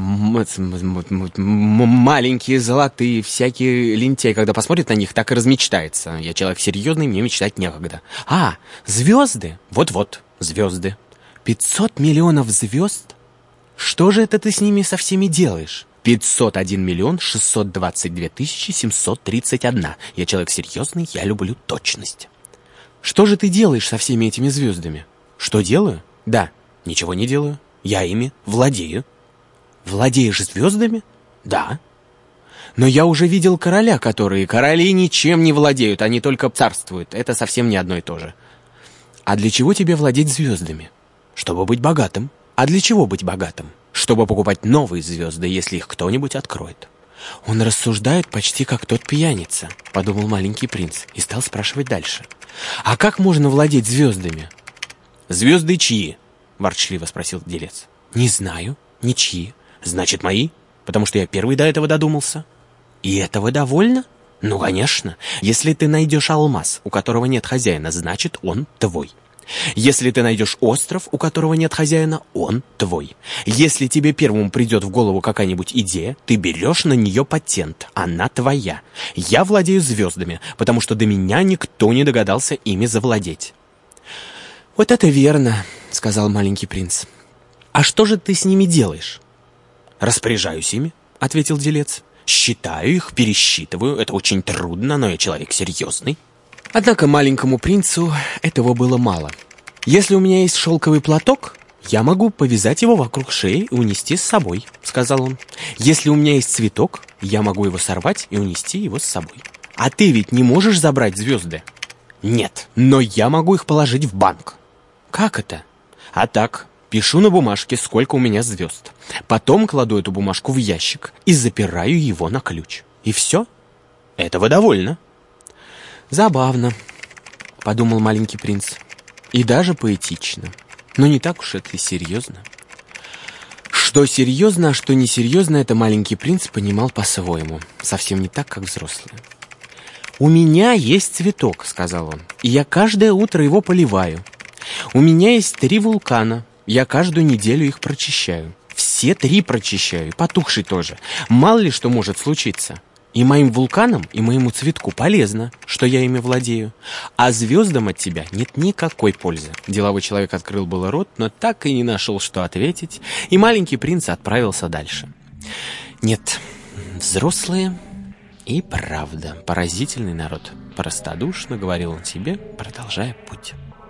маленькие, золотые, всякие лентяи, когда посмотрит на них, так и размечтается. Я человек серьезный, мне мечтать некогда. А, звезды? Вот-вот, звезды. пятьсот миллионов звезд? Что же это ты с ними со всеми делаешь? пятьсот один миллион шестьсот двадцать две тысячи семьсот тридцать один. Я человек серьезный, я люблю точность. Что же ты делаешь со всеми этими звездами? Что делаю? Да, ничего не делаю. Я ими владею. Владеешь звездами? Да. Но я уже видел короля, которые... Короли ничем не владеют, они только царствуют. Это совсем не одно и то же. А для чего тебе владеть звездами? Чтобы быть богатым. А для чего быть богатым? Чтобы покупать новые звезды, если их кто-нибудь откроет. Он рассуждает почти как тот пьяница, подумал маленький принц и стал спрашивать дальше. А как можно владеть звездами? Звезды чьи? Ворчливо спросил делец. Не знаю, ничьи. Значит, мои? Потому что я первый до этого додумался. И этого довольно? Ну, конечно. Если ты найдешь алмаз, у которого нет хозяина, значит, он твой. Если ты найдешь остров, у которого нет хозяина, он твой. Если тебе первому придет в голову какая-нибудь идея, ты берешь на нее патент, она твоя. Я владею звездами, потому что до меня никто не догадался ими завладеть». «Вот это верно», — сказал маленький принц. «А что же ты с ними делаешь?» «Распоряжаюсь ими», — ответил делец. «Считаю их, пересчитываю. Это очень трудно, но я человек серьезный». Однако маленькому принцу этого было мало. «Если у меня есть шелковый платок, я могу повязать его вокруг шеи и унести с собой», — сказал он. «Если у меня есть цветок, я могу его сорвать и унести его с собой. А ты ведь не можешь забрать звезды?» «Нет, но я могу их положить в банк». «Как это?» «А так, пишу на бумажке, сколько у меня звезд. Потом кладу эту бумажку в ящик и запираю его на ключ. И все. Этого довольно». «Забавно», — подумал маленький принц. «И даже поэтично. Но не так уж это и серьезно». Что серьезно, а что несерьезно, это маленький принц понимал по-своему. Совсем не так, как взрослые. «У меня есть цветок», — сказал он, — «и я каждое утро его поливаю. У меня есть три вулкана, я каждую неделю их прочищаю. Все три прочищаю, потухший тоже. Мало ли что может случиться. И моим вулканам, и моему цветку полезно, что я ими владею. А звездам от тебя нет никакой пользы». Деловой человек открыл было рот, но так и не нашел, что ответить, и маленький принц отправился дальше. Нет, взрослые и правда поразительный народ. Простодушно говорил он себе, продолжая путь.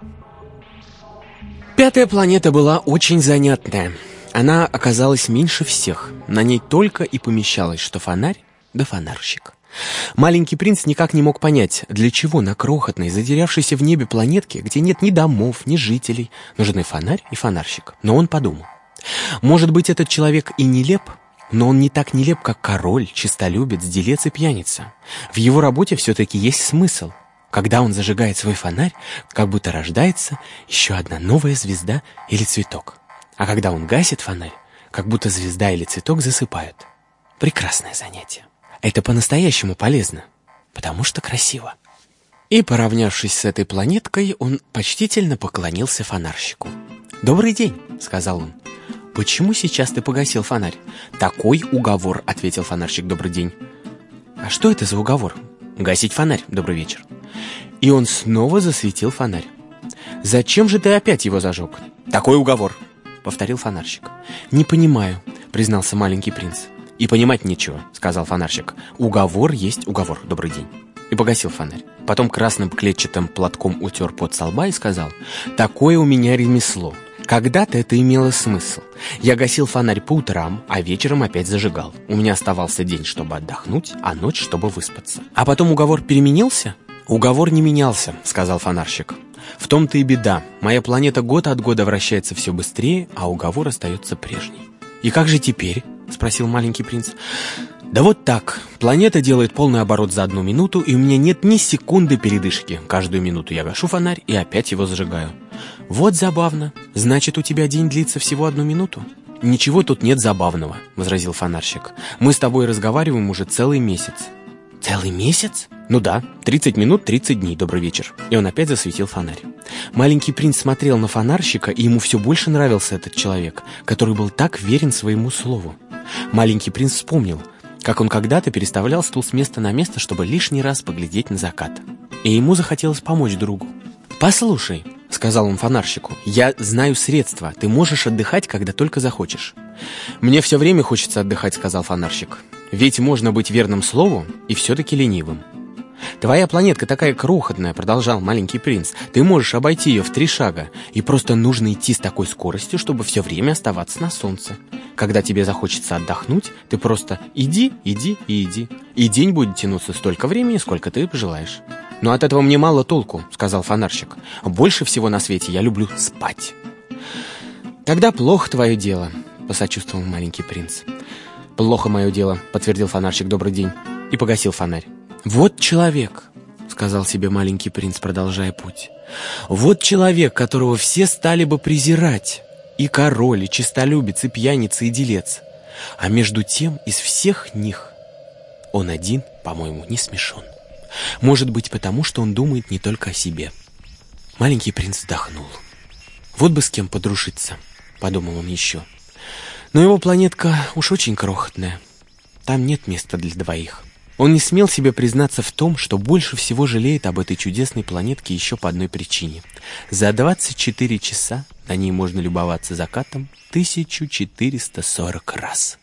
Пятая планета была очень занятная. Она оказалась меньше всех. На ней только и помещалось, что фонарь да фонарщик. Маленький принц никак не мог понять, для чего на крохотной, затерявшейся в небе планетке, где нет ни домов, ни жителей, нужны фонарь и фонарщик. Но он подумал, может быть, этот человек и нелеп, но он не так нелеп, как король, честолюбец, делец и пьяница. В его работе все-таки есть смысл. Когда он зажигает свой фонарь, как будто рождается еще одна новая звезда или цветок. А когда он гасит фонарь, как будто звезда или цветок засыпают. Прекрасное занятие. Это по-настоящему полезно, потому что красиво. И, поравнявшись с этой планеткой, он почтительно поклонился фонарщику. «Добрый день», — сказал он. «Почему сейчас ты погасил фонарь?» «Такой уговор», — ответил фонарщик. «Добрый день». «А что это за уговор?» «Гасить фонарь. Добрый вечер». И он снова засветил фонарь. «Зачем же ты опять его зажег?» «Такой уговор», — повторил фонарщик. «Не понимаю», — признался маленький принц. «И понимать нечего», — сказал фонарщик. «Уговор есть уговор. Добрый день». И погасил фонарь. Потом красным клетчатым платком утер пот со лба и сказал: «Такое у меня ремесло. Когда-то это имело смысл. Я гасил фонарь по утрам, а вечером опять зажигал. У меня оставался день, чтобы отдохнуть, а ночь, чтобы выспаться. А потом уговор переменился?» «Уговор не менялся», — сказал фонарщик. «В том-то и беда. Моя планета год от года вращается все быстрее, а уговор остается прежний». «И как же теперь?» — спросил маленький принц. «Да вот так. Планета делает полный оборот за одну минуту, и у меня нет ни секунды передышки. Каждую минуту я гашу фонарь и опять его зажигаю». «Вот забавно. Значит, у тебя день длится всего одну минуту?» «Ничего тут нет забавного», — возразил фонарщик. «Мы с тобой разговариваем уже целый месяц». «Целый месяц?» «Ну да, тридцать минут, тридцать дней, добрый вечер». И он опять засветил фонарь. Маленький принц смотрел на фонарщика, и ему все больше нравился этот человек, который был так верен своему слову. Маленький принц вспомнил, как он когда-то переставлял стул с места на место, чтобы лишний раз поглядеть на закат. И ему захотелось помочь другу. «Послушай», — сказал он фонарщику, — «я знаю средства, ты можешь отдыхать, когда только захочешь». «Мне все время хочется отдыхать», — сказал фонарщик. «Ведь можно быть верным слову и все-таки ленивым». «Твоя планетка такая крохотная», — продолжал маленький принц. «Ты можешь обойти ее в три шага, и просто нужно идти с такой скоростью, чтобы все время оставаться на солнце. Когда тебе захочется отдохнуть, ты просто иди, иди и иди. И день будет тянуться столько времени, сколько ты пожелаешь». «Но от этого мне мало толку», — сказал фонарщик. «Больше всего на свете я люблю спать». «Тогда плохо твое дело», — посочувствовал маленький принц. «Плохо мое дело», — подтвердил фонарщик. «Добрый день». И погасил фонарь. «Вот человек», — сказал себе маленький принц, продолжая путь. «Вот человек, которого все стали бы презирать. И король, и честолюбец, и пьяница, и делец. А между тем из всех них он один, по-моему, не смешон. Может быть, потому что он думает не только о себе». Маленький принц вздохнул. «Вот бы с кем подружиться», — подумал он еще. «Но его планетка уж очень крохотная. Там нет места для двоих». Он не смел себе признаться в том, что больше всего жалеет об этой чудесной планетке еще по одной причине. За двадцать четыре часа на ней можно любоваться закатом тысяча четыреста сорок раз.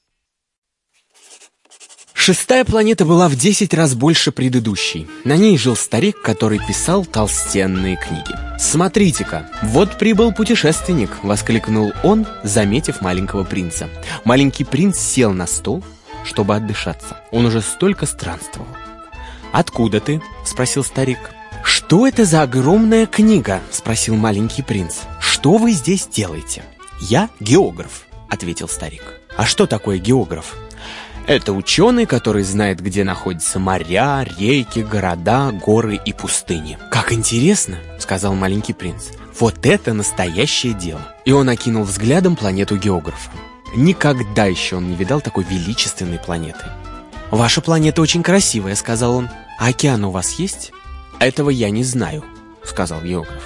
Шестая планета была в десять раз больше предыдущей. На ней жил старик, который писал толстенные книги. «Смотрите-ка, вот прибыл путешественник!» — воскликнул он, заметив маленького принца. Маленький принц сел на стол, чтобы отдышаться. Он уже столько странствовал. «Откуда ты?» — спросил старик. «Что это за огромная книга?» — спросил маленький принц. «Что вы здесь делаете?» «Я географ», — ответил старик. «А что такое географ?» «Это ученый, который знает, где находятся моря, реки, города, горы и пустыни». «Как интересно!» — сказал маленький принц. «Вот это настоящее дело!» И он окинул взглядом планету географа. Никогда еще он не видал такой величественной планеты. «Ваша планета очень красивая», — сказал он. «А океан у вас есть?» «Этого я не знаю», — сказал географ.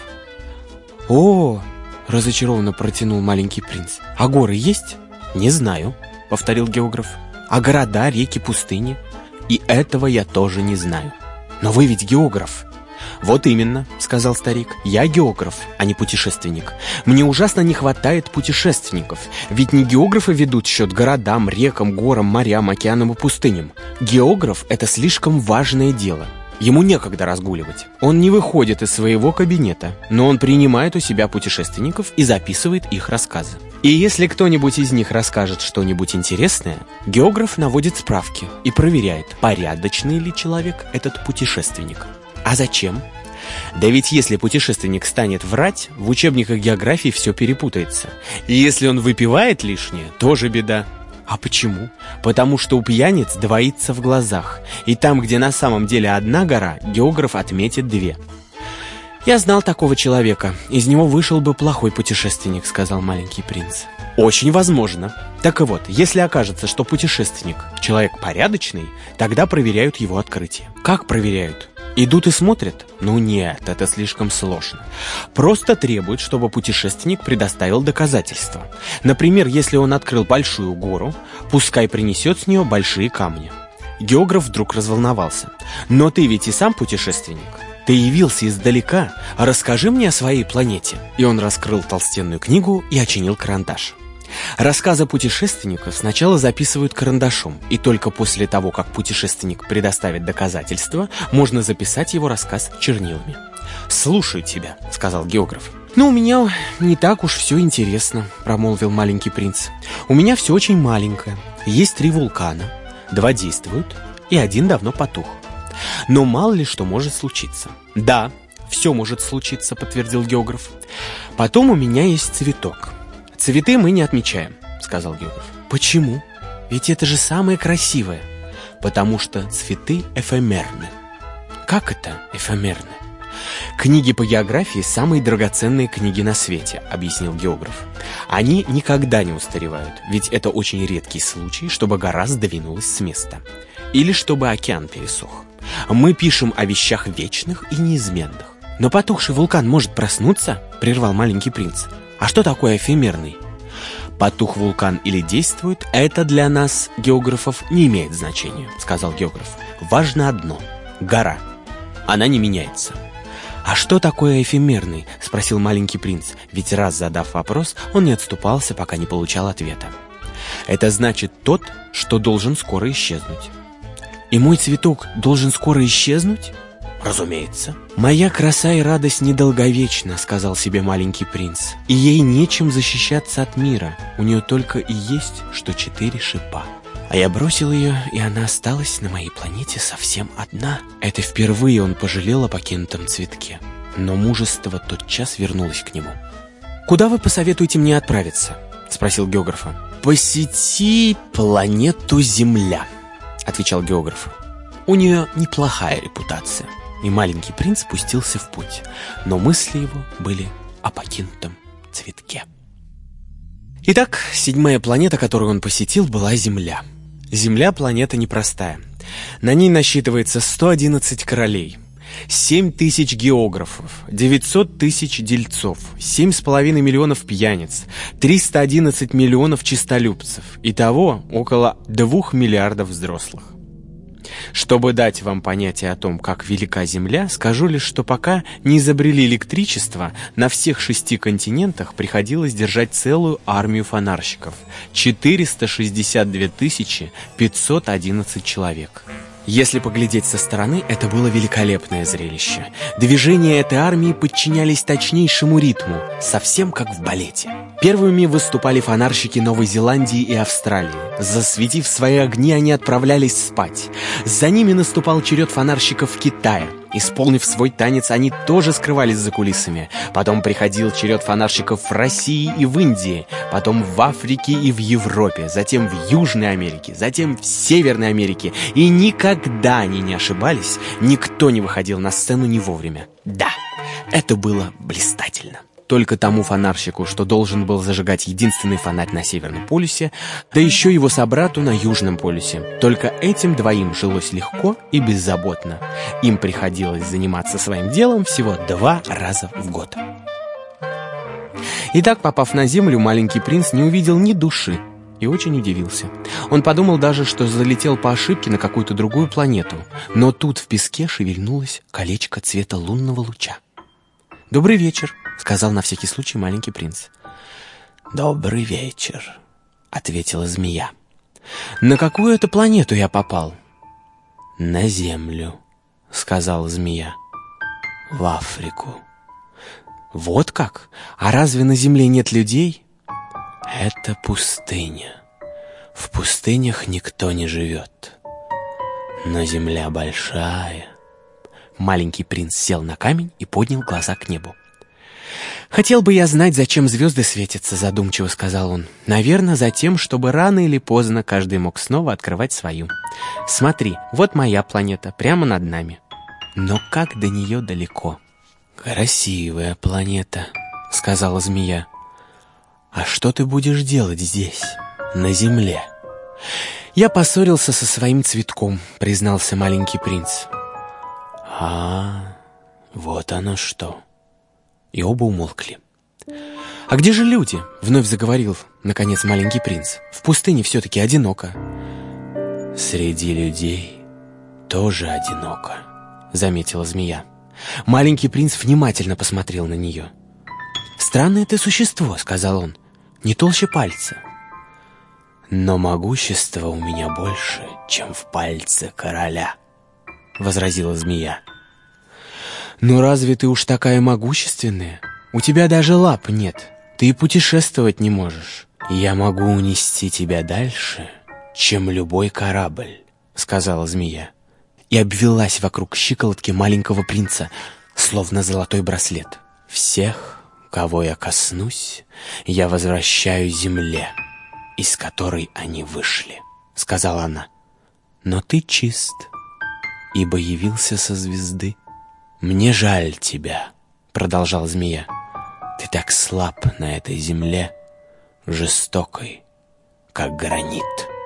«О!» — разочарованно протянул маленький принц. «А горы есть?» «Не знаю», — повторил географ. «А города, реки, пустыни?» «И этого я тоже не знаю». «Но вы ведь географ». «Вот именно», — сказал старик, — «я географ, а не путешественник. Мне ужасно не хватает путешественников, ведь не географы ведут счет городам, рекам, горам, морям, океанам и пустыням. Географ — это слишком важное дело. Ему некогда разгуливать. Он не выходит из своего кабинета, но он принимает у себя путешественников и записывает их рассказы. И если кто-нибудь из них расскажет что-нибудь интересное, географ наводит справки и проверяет, порядочный ли человек этот путешественник. А зачем? Да ведь если путешественник станет врать, в учебниках географии все перепутается. И если он выпивает лишнее, тоже беда. А почему? Потому что у пьяниц двоится в глазах, и там, где на самом деле одна гора, географ отметит две. «Я знал такого человека. Из него вышел бы плохой путешественник», — сказал маленький принц. «Очень возможно. Так и вот, если окажется, что путешественник — человек порядочный, тогда проверяют его открытие». «Как проверяют? Идут и смотрят? Ну нет, это слишком сложно. Просто требуют, чтобы путешественник предоставил доказательства. Например, если он открыл большую гору, пускай принесет с нее большие камни». Географ вдруг разволновался. «Но ты ведь и сам путешественник. Ты явился издалека. Расскажи мне о своей планете». И он раскрыл толстенную книгу и очинил карандаш. Рассказы путешественников сначала записывают карандашом, и только после того, как путешественник предоставит доказательства, можно записать его рассказ чернилами. «Слушаю тебя», — сказал географ. «Ну, у меня не так уж все интересно», — промолвил маленький принц. «У меня все очень маленькое. Есть три вулкана, два действуют, и один давно потух. Но мало ли что может случиться». «Да, все может случиться», — подтвердил географ. «Потом у меня есть цветок». «Цветы мы не отмечаем», — сказал географ. «Почему? Ведь это же самое красивое». «Потому что цветы эфемерны». «Как это эфемерны?» «Книги по географии — самые драгоценные книги на свете», — объяснил географ. «Они никогда не устаревают, ведь это очень редкий случай, чтобы гора сдвинулась с места. Или чтобы океан пересох. Мы пишем о вещах вечных и неизменных». «Но потухший вулкан может проснуться?» — прервал маленький принц. «А что такое эфемерный?» «Потух вулкан или действует, это для нас, географов, не имеет значения», — сказал географ. «Важно одно — гора. Она не меняется». «А что такое эфемерный?» — спросил маленький принц, ведь раз задав вопрос, он не отступался, пока не получал ответа. «Это значит тот, что должен скоро исчезнуть». «И мой цветок должен скоро исчезнуть?» «Разумеется». «Моя краса и радость недолговечна», — сказал себе маленький принц. «И ей нечем защищаться от мира. У нее только и есть, что четыре шипа. А я бросил ее, и она осталась на моей планете совсем одна». Это впервые он пожалел о покинутом цветке. Но мужество тотчас вернулось к нему. «Куда вы посоветуете мне отправиться?» — спросил географа. «Посети планету Земля», — отвечал географ. «У нее неплохая репутация». И маленький принц спустился в путь, но мысли его были о покинутом цветке. Итак, седьмая планета, которую он посетил, была Земля. Земля — планета непростая. На ней насчитывается сто одиннадцать королей. семь тысяч географов, девятьсот тысяч дельцов, семь с половиной миллионов пьяниц, триста одиннадцать миллионов чистолюбцев. Итого около двух миллиардов взрослых. Чтобы дать вам понятие о том, как велика Земля, скажу лишь, что пока не изобрели электричество, на всех шести континентах приходилось держать целую армию фонарщиков – четыреста шестьдесят две тысячи пятьсот одиннадцать человек. Если поглядеть со стороны, это было великолепное зрелище. Движения этой армии подчинялись точнейшему ритму, совсем как в балете. Первыми выступали фонарщики Новой Зеландии и Австралии. Засветив свои огни, они отправлялись спать. За ними наступал черед фонарщиков Китая. Исполнив свой танец, они тоже скрывались за кулисами. Потом приходил черед фонарщиков в России и в Индии, потом в Африке и в Европе, затем в Южной Америке, затем в Северной Америке. И никогда они не ошибались, никто не выходил на сцену не вовремя. Да, это было блистательно. Только тому фонарщику, что должен был зажигать единственный фонарь на Северном полюсе, да еще его собрату на Южном полюсе. Только этим двоим жилось легко и беззаботно. Им приходилось заниматься своим делом всего два раза в год. Итак, попав на Землю, маленький принц не увидел ни души и очень удивился. Он подумал даже, что залетел по ошибке на какую-то другую планету. Но тут в песке шевельнулось колечко цвета лунного луча. «Добрый вечер», — сказал на всякий случай маленький принц. «Добрый вечер», — ответила змея. «На какую это планету я попал?» «На Землю», — сказала змея. «В Африку». «Вот как? А разве на Земле нет людей?» «Это пустыня. В пустынях никто не живет. Но Земля большая». Маленький принц сел на камень и поднял глаза к небу. «Хотел бы я знать, зачем звезды светятся», — задумчиво сказал он. «Наверное, за тем, чтобы рано или поздно каждый мог снова открывать свою. Смотри, вот моя планета, прямо над нами. Но как до нее далеко». «Красивая планета», — сказала змея. «А что ты будешь делать здесь, на Земле?» «Я поссорился со своим цветком», — признался маленький принц. «А, вот оно что!» И оба умолкли. «А где же люди?» — вновь заговорил, наконец, маленький принц. «В пустыне все-таки одиноко». «Среди людей тоже одиноко», — заметила змея. Маленький принц внимательно посмотрел на нее. «Странное ты существо», — сказал он, — «не толще пальца». «Но могущества у меня больше, чем в пальце короля», — возразила змея. «Ну разве ты уж такая могущественная? У тебя даже лап нет, ты и путешествовать не можешь». «Я могу унести тебя дальше, чем любой корабль», — сказала змея, и обвелась вокруг щиколотки маленького принца, словно золотой браслет. «Всех, кого я коснусь, я возвращаю земле, из которой они вышли», — сказала она. «Но ты чист, ибо явился со звезды». «Мне жаль тебя», — продолжал змея. «Ты так слаб на этой земле, жестокой, как гранит.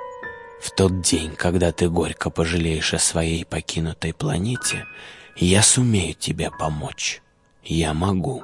В тот день, когда ты горько пожалеешь о своей покинутой планете, я сумею тебе помочь. Я могу».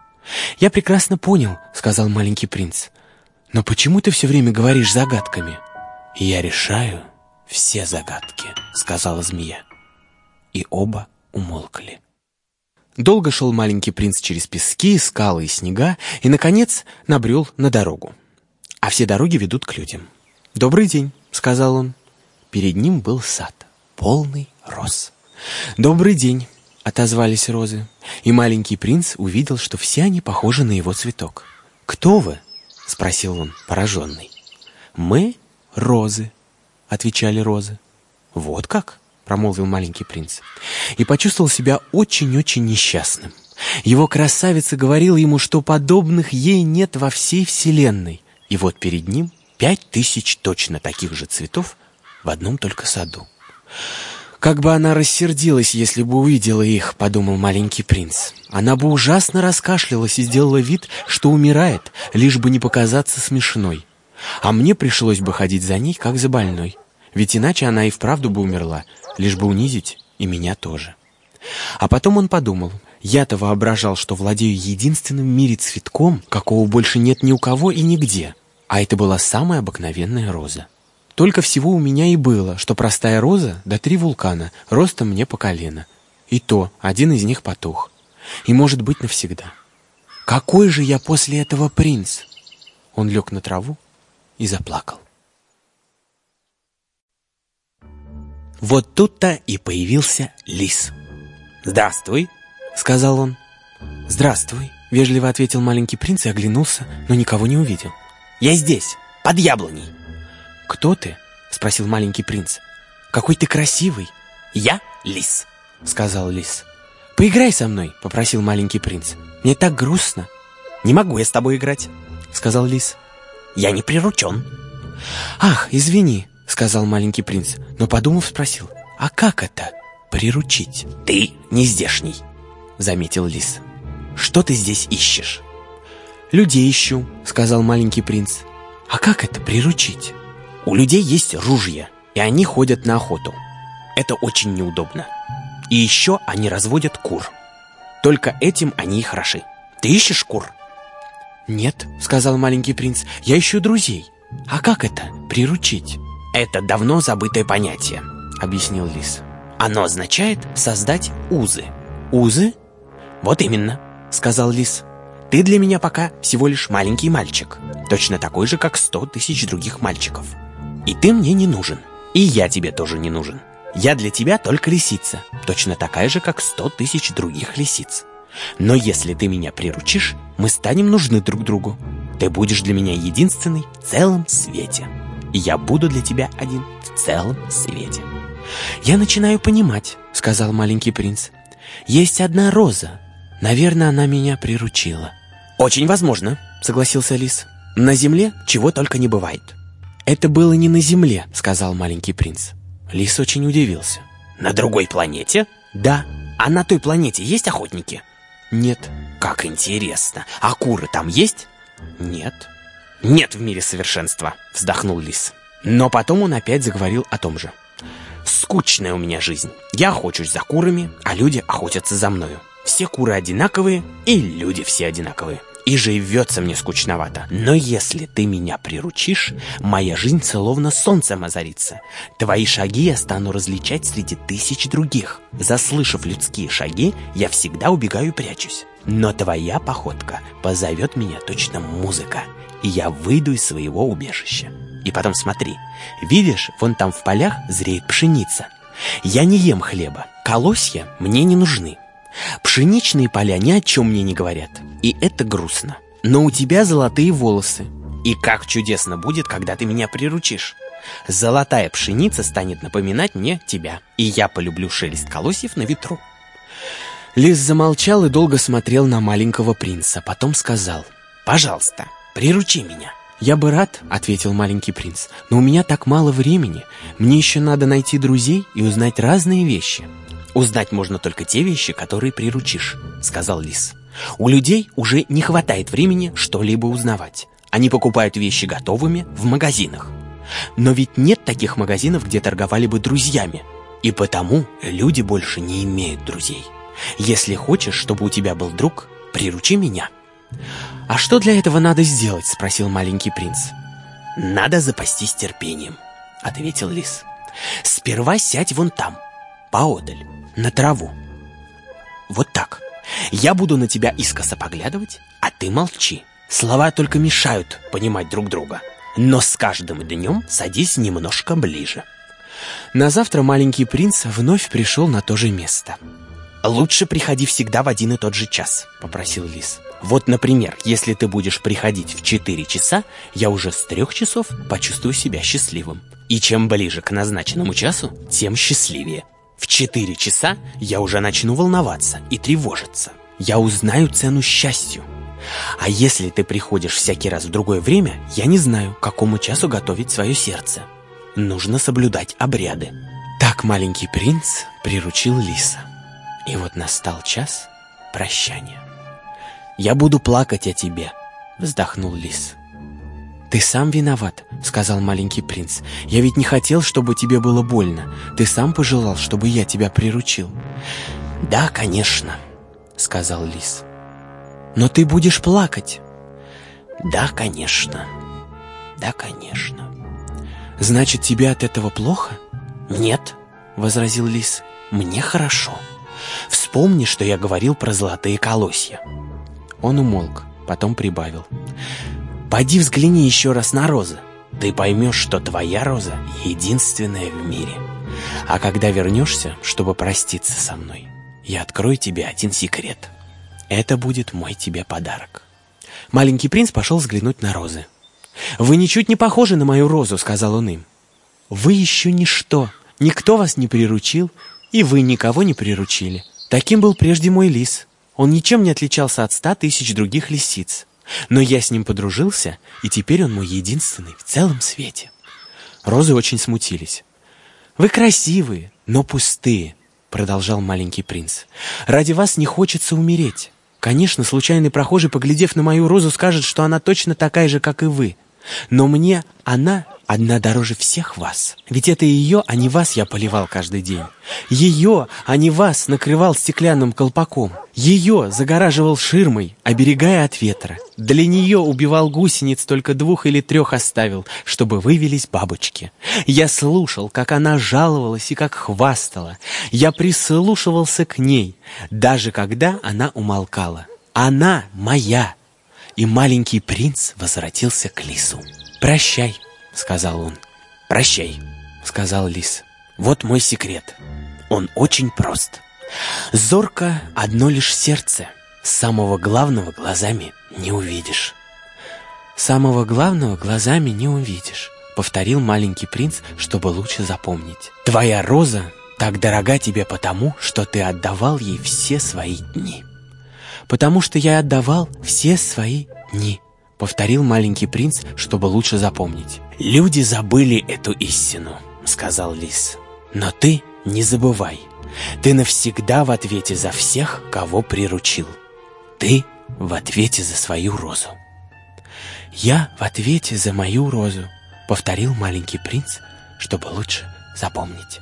«Я прекрасно понял», — сказал маленький принц. «Но почему ты все время говоришь загадками?» «Я решаю все загадки», — сказала змея. И оба умолкли. Долго шел маленький принц через пески, скалы и снега и, наконец, набрел на дорогу. А все дороги ведут к людям. «Добрый день», — сказал он. Перед ним был сад, полный роз. «Добрый день», — отозвались розы. И маленький принц увидел, что все они похожи на его цветок. «Кто вы?» — спросил он, пораженный. «Мы — розы», — отвечали розы. «Вот как?» — промолвил маленький принц, и почувствовал себя очень-очень несчастным. Его красавица говорила ему, что подобных ей нет во всей вселенной, и вот перед ним пять тысяч точно таких же цветов в одном только саду. «Как бы она рассердилась, если бы увидела их», — подумал маленький принц. «Она бы ужасно раскашлялась и сделала вид, что умирает, лишь бы не показаться смешной. А мне пришлось бы ходить за ней, как за больной. Ведь иначе она и вправду бы умерла, лишь бы унизить и меня тоже». А потом он подумал: я-то воображал, что владею единственным в мире цветком, какого больше нет ни у кого и нигде. А это была самая обыкновенная роза. Только всего у меня и было, что простая роза да три вулкана, ростом мне по колено. И то один из них потух. И, может быть, навсегда. Какой же я после этого принц? Он лег на траву и заплакал. Вот тут-то и появился лис. «Здравствуй», — сказал он. «Здравствуй», — вежливо ответил маленький принц и оглянулся, но никого не увидел. «Я здесь, под яблоней». «Кто ты?» — спросил маленький принц. «Какой ты красивый». «Я лис», — сказал лис. «Поиграй со мной», — попросил маленький принц. «Мне так грустно». «Не могу я с тобой играть», — сказал лис. «Я не приручен». «Ах, извини», — сказал маленький принц, но, подумав, спросил: «А как это приручить?» «Ты не здешний», — заметил лис. «Что ты здесь ищешь?» «Людей ищу», — сказал маленький принц. «А как это приручить?» «У людей есть ружья, и они ходят на охоту. Это очень неудобно. И еще они разводят кур. Только этим они и хороши. Ты ищешь кур?» «Нет», — сказал маленький принц, — «я ищу друзей. А как это приручить?» «Это давно забытое понятие», — объяснил лис. «Оно означает создать узы». «Узы?» «Вот именно», — сказал лис. «Ты для меня пока всего лишь маленький мальчик, точно такой же, как сто тысяч других мальчиков. И ты мне не нужен, и я тебе тоже не нужен. Я для тебя только лисица, точно такая же, как сто тысяч других лисиц. Но если ты меня приручишь, мы станем нужны друг другу. Ты будешь для меня единственный в целом свете, и я буду для тебя один в целом свете». «Я начинаю понимать», — сказал маленький принц. «Есть одна роза. Наверное, она меня приручила». «Очень возможно», — согласился лис. «На земле чего только не бывает». «Это было не на земле», — сказал маленький принц. Лис очень удивился. «На другой планете?» «Да». «А на той планете есть охотники?» «Нет». «Как интересно. А куры там есть?» «Нет». «Нет в мире совершенства», — вздохнул лис. Но потом он опять заговорил о том же. «Скучная у меня жизнь. Я охочусь за курами, а люди охотятся за мною. Все куры одинаковые, и люди все одинаковые. И живется мне скучновато. Но если ты меня приручишь, моя жизнь словно солнцем озарится. Твои шаги я стану различать среди тысяч других. Заслышав людские шаги, я всегда убегаю и прячусь. Но твоя походка позовет меня точно музыка, и я выйду из своего убежища. И потом смотри, видишь, вон там в полях зреет пшеница. Я не ем хлеба, колосья мне не нужны. Пшеничные поля ни о чем мне не говорят, и это грустно. Но у тебя золотые волосы, и как чудесно будет, когда ты меня приручишь. Золотая пшеница станет напоминать мне тебя, и я полюблю шелест колосьев на ветру». Лис замолчал и долго смотрел на маленького принца, потом сказал: «Пожалуйста, приручи меня». «Я бы рад», — ответил маленький принц, — «но у меня так мало времени. Мне еще надо найти друзей и узнать разные вещи». «Узнать можно только те вещи, которые приручишь», — сказал лис. «У людей уже не хватает времени что-либо узнавать. Они покупают вещи готовыми в магазинах. Но ведь нет таких магазинов, где торговали бы друзьями. И потому люди больше не имеют друзей. Если хочешь, чтобы у тебя был друг, приручи меня». «А что для этого надо сделать?» — спросил маленький принц. «Надо запастись терпением», — ответил лис. «Сперва сядь вон там, поодаль, на траву. Вот так. Я буду на тебя искоса поглядывать, а ты молчи. Слова только мешают понимать друг друга. Но с каждым днем садись немножко ближе». На завтра маленький принц вновь пришел на то же место. «Лучше приходи всегда в один и тот же час», — попросил лис. «Вот, например, если ты будешь приходить в четыре часа, я уже с трех часов почувствую себя счастливым. И чем ближе к назначенному часу, тем счастливее. В четыре часа я уже начну волноваться и тревожиться. Я узнаю цену счастью. А если ты приходишь всякий раз в другое время, я не знаю, к какому часу готовить свое сердце. Нужно соблюдать обряды». Так маленький принц приручил лиса. И вот настал час прощания. «Я буду плакать о тебе», — вздохнул лис. «Ты сам виноват», — сказал маленький принц. «Я ведь не хотел, чтобы тебе было больно. Ты сам пожелал, чтобы я тебя приручил. «Да, конечно», — сказал лис. «Но ты будешь плакать». «Да, конечно. Да, конечно». «Значит, тебе от этого плохо?» «Нет», — возразил лис, — «мне хорошо. Вспомни, что я говорил про золотые колосья». Он умолк, потом прибавил: «Пойди взгляни еще раз на розы. Ты поймешь, что твоя роза единственная в мире. А когда вернешься, чтобы проститься со мной, я открою тебе один секрет. Это будет мой тебе подарок». Маленький принц пошел взглянуть на розы. «Вы ничуть не похожи на мою розу», — сказал он им. «Вы еще ничто, никто вас не приручил, и вы никого не приручили. Таким был прежде мой лис. Он ничем не отличался от ста тысяч других лисиц. Но я с ним подружился, и теперь он мой единственный в целом свете». Розы очень смутились. «Вы красивые, но пустые», — продолжал маленький принц. «Ради вас не хочется умереть. Конечно, случайный прохожий, поглядев на мою розу, скажет, что она точно такая же, как и вы. Но мне она одна дороже всех вас. Ведь это ее, а не вас я поливал каждый день. Ее, а не вас, накрывал стеклянным колпаком. Ее загораживал ширмой, оберегая от ветра. Для нее убивал гусениц, только двух или трех оставил, чтобы вывелись бабочки. Я слушал, как она жаловалась и как хвастала. Я прислушивался к ней, даже когда она умолкала. Она моя». И маленький принц возвратился к лису. «Прощай», — сказал он. «Прощай», — сказал лис. «Вот мой секрет. Он очень прост. Зорко одно лишь сердце. Самого главного глазами не увидишь». «Самого главного глазами не увидишь», — повторил маленький принц, чтобы лучше запомнить. «Твоя роза так дорога тебе потому, что ты отдавал ей все свои дни». «Потому что я отдавал все свои дни», — повторил маленький принц, чтобы лучше запомнить. «Люди забыли эту истину», — сказал лис. «Но ты не забывай. Ты навсегда в ответе за всех, кого приручил. Ты в ответе за свою розу». «Я в ответе за мою розу», — повторил маленький принц, чтобы лучше запомнить.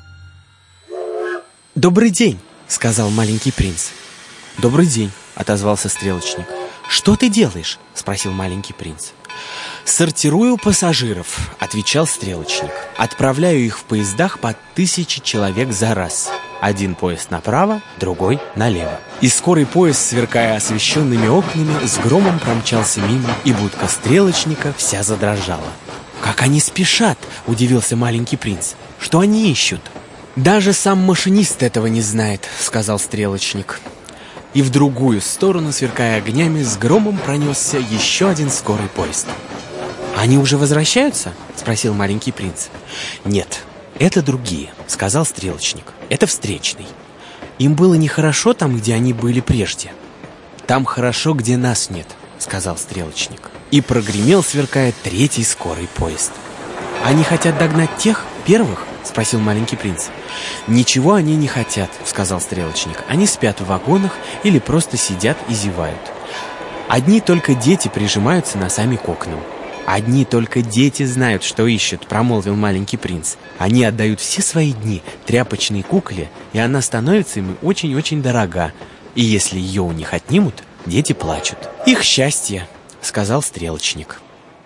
«Добрый день», — сказал маленький принц. «Добрый день», — отозвался стрелочник. «Что ты делаешь?» — спросил маленький принц. «Сортирую пассажиров», — отвечал стрелочник. «Отправляю их в поездах по тысяче человек за раз. Один поезд направо, другой налево». И скорый поезд, сверкая освещенными окнами, с громом промчался мимо, и будка стрелочника вся задрожала. «Как они спешат!» — удивился маленький принц. «Что они ищут?» «Даже сам машинист этого не знает», — сказал стрелочник. И в другую сторону, сверкая огнями, с громом пронесся еще один скорый поезд. «Они уже возвращаются?» — спросил маленький принц. «Нет, это другие», — сказал стрелочник. «Это встречный. Им было нехорошо там, где они были прежде». «Там хорошо, где нас нет», — сказал стрелочник. И прогремел, сверкая, третий скорый поезд. «Они хотят догнать тех первых?» — спросил маленький принц. «Ничего они не хотят», — сказал стрелочник. «Они спят в вагонах или просто сидят и зевают. Одни только дети прижимаются носами к окнам». «Одни только дети знают, что ищут», — промолвил маленький принц. «Они отдают все свои дни тряпочной кукле, и она становится им очень-очень дорога. И если ее у них отнимут, дети плачут». «Их счастье», — сказал стрелочник.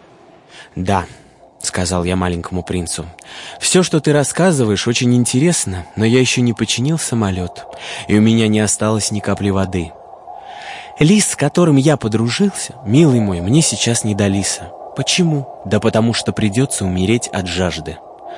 «Да», — сказал я маленькому принцу, — «все, что ты рассказываешь, очень интересно, но я еще не починил самолет, и у меня не осталось ни капли воды. Лис, с которым я подружился, милый мой, мне сейчас не до лиса. Почему? Да потому что придется умереть от жажды».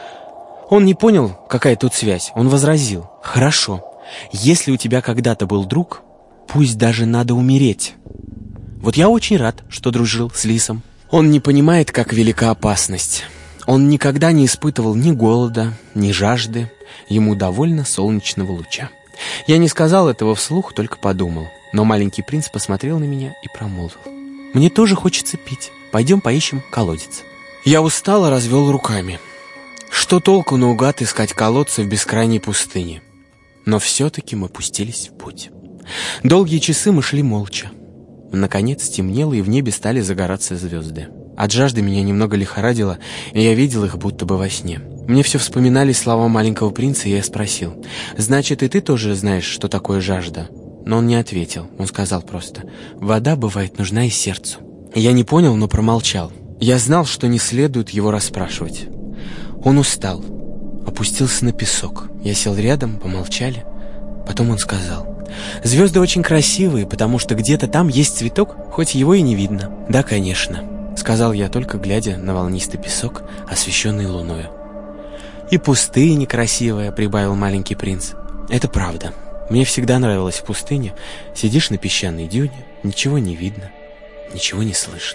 Он не понял, какая тут связь. Он возразил: «Хорошо, если у тебя когда-то был друг, пусть даже надо умереть. Вот я очень рад, что дружил с лисом. Он не понимает, как велика опасность. Он никогда не испытывал ни голода, ни жажды. Ему довольно солнечного луча». Я не сказал этого вслух, только подумал. Но маленький принц посмотрел на меня и промолвил: «Мне тоже хочется пить. Пойдем поищем колодец». Я устало развел руками. Что толку наугад искать колодцы в бескрайней пустыне? Но все-таки мы пустились в путь. Долгие часы мы шли молча. Наконец стемнело, и в небе стали загораться звезды. От жажды меня немного лихорадило, и я видел их будто бы во сне. Мне все вспоминались слова маленького принца, и я спросил: «Значит, и ты тоже знаешь, что такое жажда?» Но он не ответил. Он сказал просто: «Вода бывает нужна и сердцу». Я не понял, но промолчал. Я знал, что не следует его расспрашивать. Он устал, опустился на песок. Я сел рядом, помолчали. Потом он сказал: «Звезды очень красивые, потому что где-то там есть цветок, хоть его и не видно». «Да, конечно», — сказал я, только глядя на волнистый песок, освещенный луною. «И пустыня красивая», — прибавил маленький принц. «Это правда. Мне всегда нравилась пустыня. Сидишь на песчаной дюне, ничего не видно, ничего не слышно.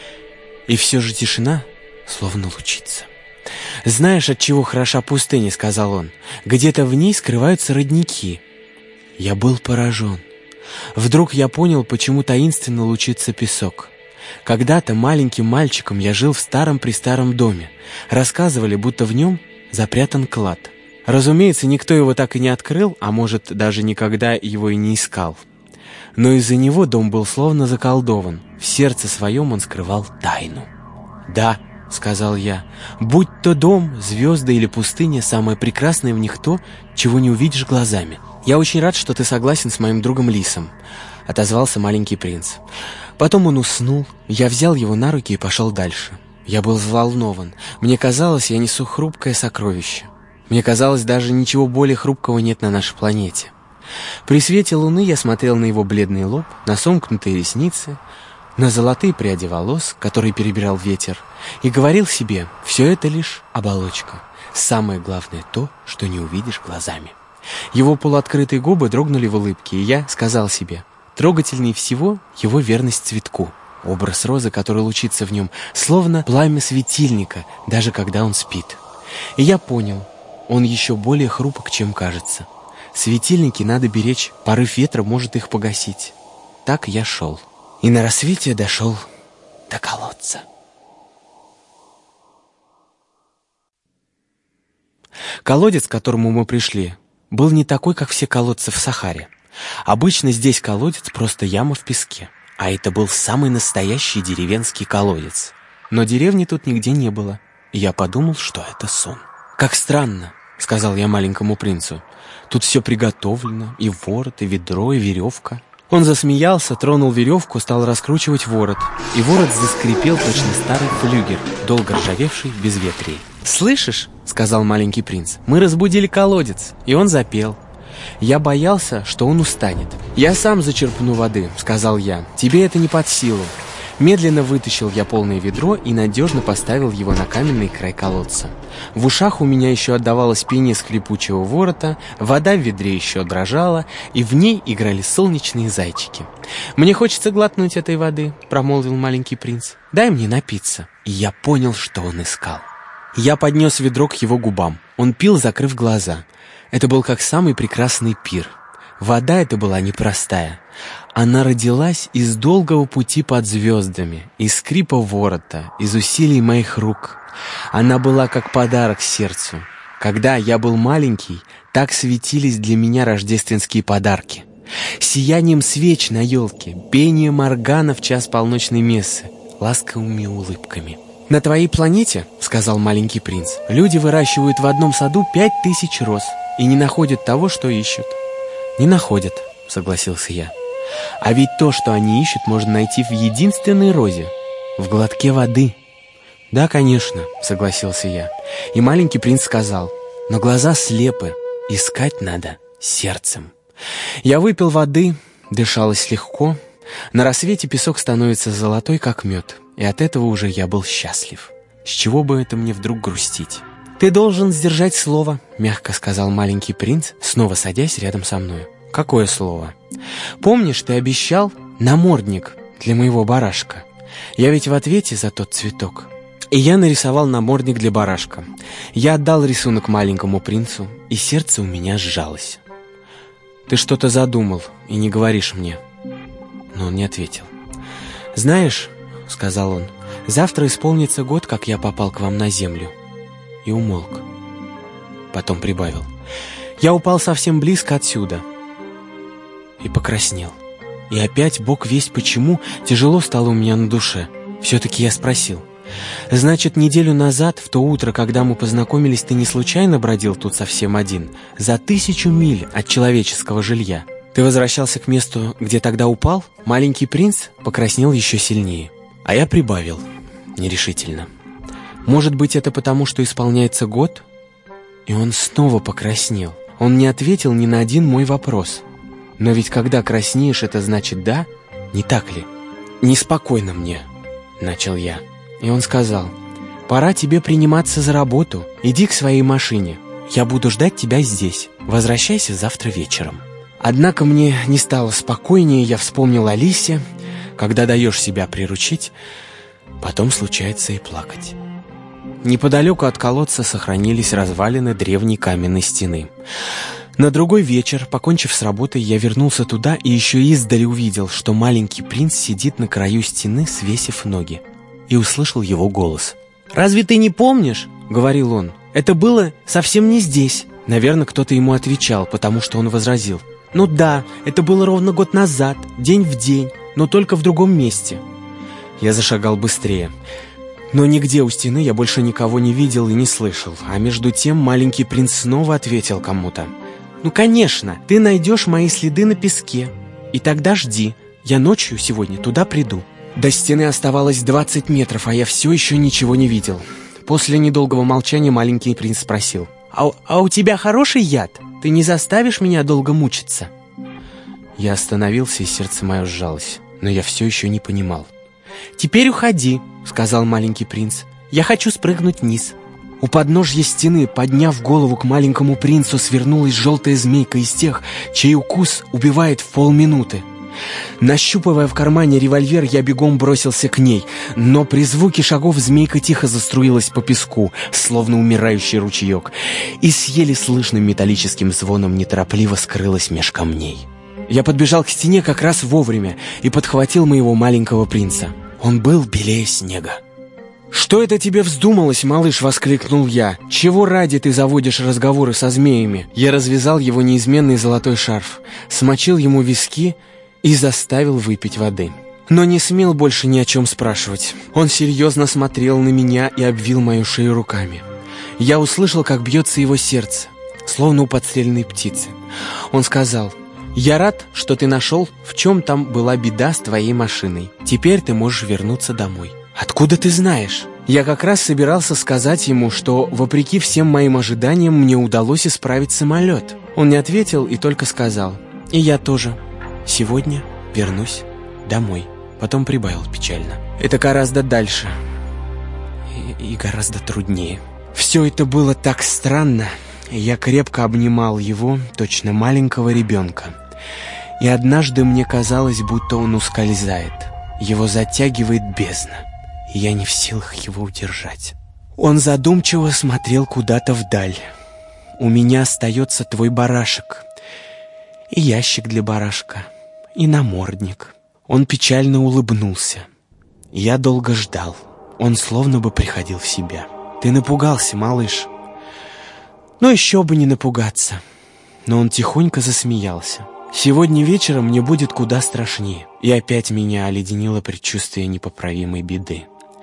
И все же тишина, словно лучится». «Знаешь, от чего хороша пустыня?» — сказал он. «Где-то в ней скрываются родники». Я был поражен. Вдруг я понял, почему таинственно лучится песок. Когда-то маленьким мальчиком я жил в старом-престаром доме. Рассказывали, будто в нем запрятан клад. Разумеется, никто его так и не открыл, а может, даже никогда его и не искал. Но из-за него дом был словно заколдован. В сердце своем он скрывал тайну. «Да», — сказал я, — «будь то дом, звезды или пустыня, самое прекрасное в них то, чего не увидишь глазами». «Я очень рад, что ты согласен с моим другом Лисом», — отозвался маленький принц. Потом он уснул, я взял его на руки и пошел дальше. Я был взволнован. Мне казалось, я несу хрупкое сокровище. Мне казалось, даже ничего более хрупкого нет на нашей планете. При свете луны я смотрел на его бледный лоб, на сомкнутые ресницы, на золотые пряди волос, которые перебирал ветер, и говорил себе: все это лишь оболочка. Самое главное то, что не увидишь глазами. Его полуоткрытые губы дрогнули в улыбке, и я сказал себе: трогательнее всего его верность цветку. Образ розы, который лучится в нем, словно пламя светильника, даже когда он спит. И я понял, он еще более хрупок, чем кажется. Светильники надо беречь, порыв ветра может их погасить. Так я шел. И на рассвете дошел до колодца. Колодец, к которому мы пришли, был не такой, как все колодцы в Сахаре. Обычно здесь колодец просто яма в песке, а это был самый настоящий деревенский колодец. Но деревни тут нигде не было, и я подумал, что это сон. «Как странно», — сказал я маленькому принцу. «Тут все приготовлено, и ворот, и ведро, и веревка». Он засмеялся, тронул веревку, стал раскручивать ворот, и ворот заскрипел точно старый флюгер, долго ржавевший в безветрии. «Слышишь?» — сказал маленький принц. «Мы разбудили колодец», и он запел. Я боялся, что он устанет. «Я сам зачерпну воды», — сказал я. «Тебе это не под силу». Медленно вытащил я полное ведро и надежно поставил его на каменный край колодца. В ушах у меня еще отдавалось пение скрипучего ворота, вода в ведре еще дрожала, и в ней играли солнечные зайчики. «Мне хочется глотнуть этой воды», — промолвил маленький принц. «Дай мне напиться». И я понял, что он искал. Я поднес ведро к его губам. Он пил, закрыв глаза. Это был как самый прекрасный пир. Вода эта была непростая. Она родилась из долгого пути под звездами, из скрипа ворота, из усилий моих рук. Она была как подарок сердцу. Когда я был маленький, так светились для меня рождественские подарки. Сиянием свеч на елке, пением органа в час полночной мессы, ласковыми улыбками. «На твоей планете, — сказал маленький принц, — люди выращивают в одном саду пять тысяч роз и не находят того, что ищут». «Не находят», — согласился я. «А ведь то, что они ищут, можно найти в единственной розе, в глотке воды». «Да, конечно», — согласился я. И маленький принц сказал: «Но глаза слепы, искать надо сердцем». Я выпил воды, дышалось легко. На рассвете песок становится золотой, как мед, и от этого уже я был счастлив. С чего бы это мне вдруг грустить? «Ты должен сдержать слово», — мягко сказал маленький принц, снова садясь рядом со мной. «Какое слово?» «Помнишь, ты обещал намордник для моего барашка? Я ведь в ответе за тот цветок». И я нарисовал намордник для барашка. Я отдал рисунок маленькому принцу, и сердце у меня сжалось. «Ты что-то задумал и не говоришь мне». Но он не ответил. «Знаешь, — сказал он, — завтра исполнится год, как я попал к вам на землю». И умолк. Потом прибавил: «Я упал совсем близко отсюда». И покраснел. И опять, бог весть почему, тяжело стало у меня на душе. Все-таки я спросил: Значит, неделю назад, в то утро, когда мы познакомились, ты не случайно бродил тут совсем один, за тысячу миль от человеческого жилья? Ты возвращался к месту, где тогда упал? Маленький принц покраснел еще сильнее. А я прибавил, нерешительно. Может быть, это потому, что исполняется год? И он снова покраснел. Он не ответил ни на один мой вопрос. Но ведь когда краснеешь, это значит «да», не так ли? «Неспокойно мне», — начал я. И он сказал: «Пора тебе приниматься за работу. Иди к своей машине. Я буду ждать тебя здесь. Возвращайся завтра вечером». Однако мне не стало спокойнее, я вспомнил о Лисе. Когда даешь себя приручить, потом случается и плакать. Неподалеку от колодца сохранились развалины древней каменной стены. На другой вечер, покончив с работой, я вернулся туда и еще издали увидел, что маленький принц сидит на краю стены, свесив ноги, и услышал его голос. «Разве ты не помнишь?» — говорил он. «Это было совсем не здесь». Наверное, кто-то ему отвечал, потому что он возразил: «Ну да, это было ровно год назад, день в день, но только в другом месте». Я зашагал быстрее. Но нигде у стены я больше никого не видел и не слышал. А между тем маленький принц снова ответил кому-то: «Ну, конечно, ты найдешь мои следы на песке. И тогда жди, я ночью сегодня туда приду». До стены оставалось двадцать метров, а я все еще ничего не видел. После недолгого молчания маленький принц спросил: «А, а у тебя хороший яд? Ты не заставишь меня долго мучиться?» Я остановился, и сердце мое сжалось, но я все еще не понимал. «Теперь уходи», — сказал маленький принц. «Я хочу спрыгнуть вниз». У подножья стены, подняв голову к маленькому принцу, свернулась желтая змейка из тех, чей укус убивает в полминуты. Нащупывая в кармане револьвер, я бегом бросился к ней, но при звуке шагов змейка тихо заструилась по песку, словно умирающий ручеек, и с еле слышным металлическим звоном неторопливо скрылась меж камней. Я подбежал к стене как раз вовремя и подхватил моего маленького принца. Он был белее снега. «Что это тебе вздумалось, малыш?» — воскликнул я. «Чего ради ты заводишь разговоры со змеями?» Я развязал его неизменный золотой шарф, смочил ему виски и заставил выпить воды. Но не смел больше ни о чем спрашивать. Он серьезно смотрел на меня и обвил мою шею руками. Я услышал, как бьется его сердце, словно у подстрельной птицы. Он сказал: «Я рад, что ты нашел, в чем там была беда с твоей машиной. Теперь ты можешь вернуться домой». «Откуда ты знаешь?» Я как раз собирался сказать ему, что, вопреки всем моим ожиданиям, мне удалось исправить самолет. Он не ответил и только сказал: «И я тоже сегодня вернусь домой». Потом прибавил печально: «Это гораздо дальше и, и гораздо труднее». Все это было так странно. Я крепко обнимал его, точно маленького ребенка. И однажды мне казалось, будто он ускользает. Его затягивает бездна, и я не в силах его удержать. Он задумчиво смотрел куда-то вдаль. «У меня остается твой барашек, и ящик для барашка, и намордник». Он печально улыбнулся. Я долго ждал. Он словно бы приходил в себя. «Ты напугался, малыш». «Ну, еще бы не напугаться». Но он тихонько засмеялся. «Сегодня вечером мне будет куда страшнее». И опять меня оледенило предчувствие непоправимой беды.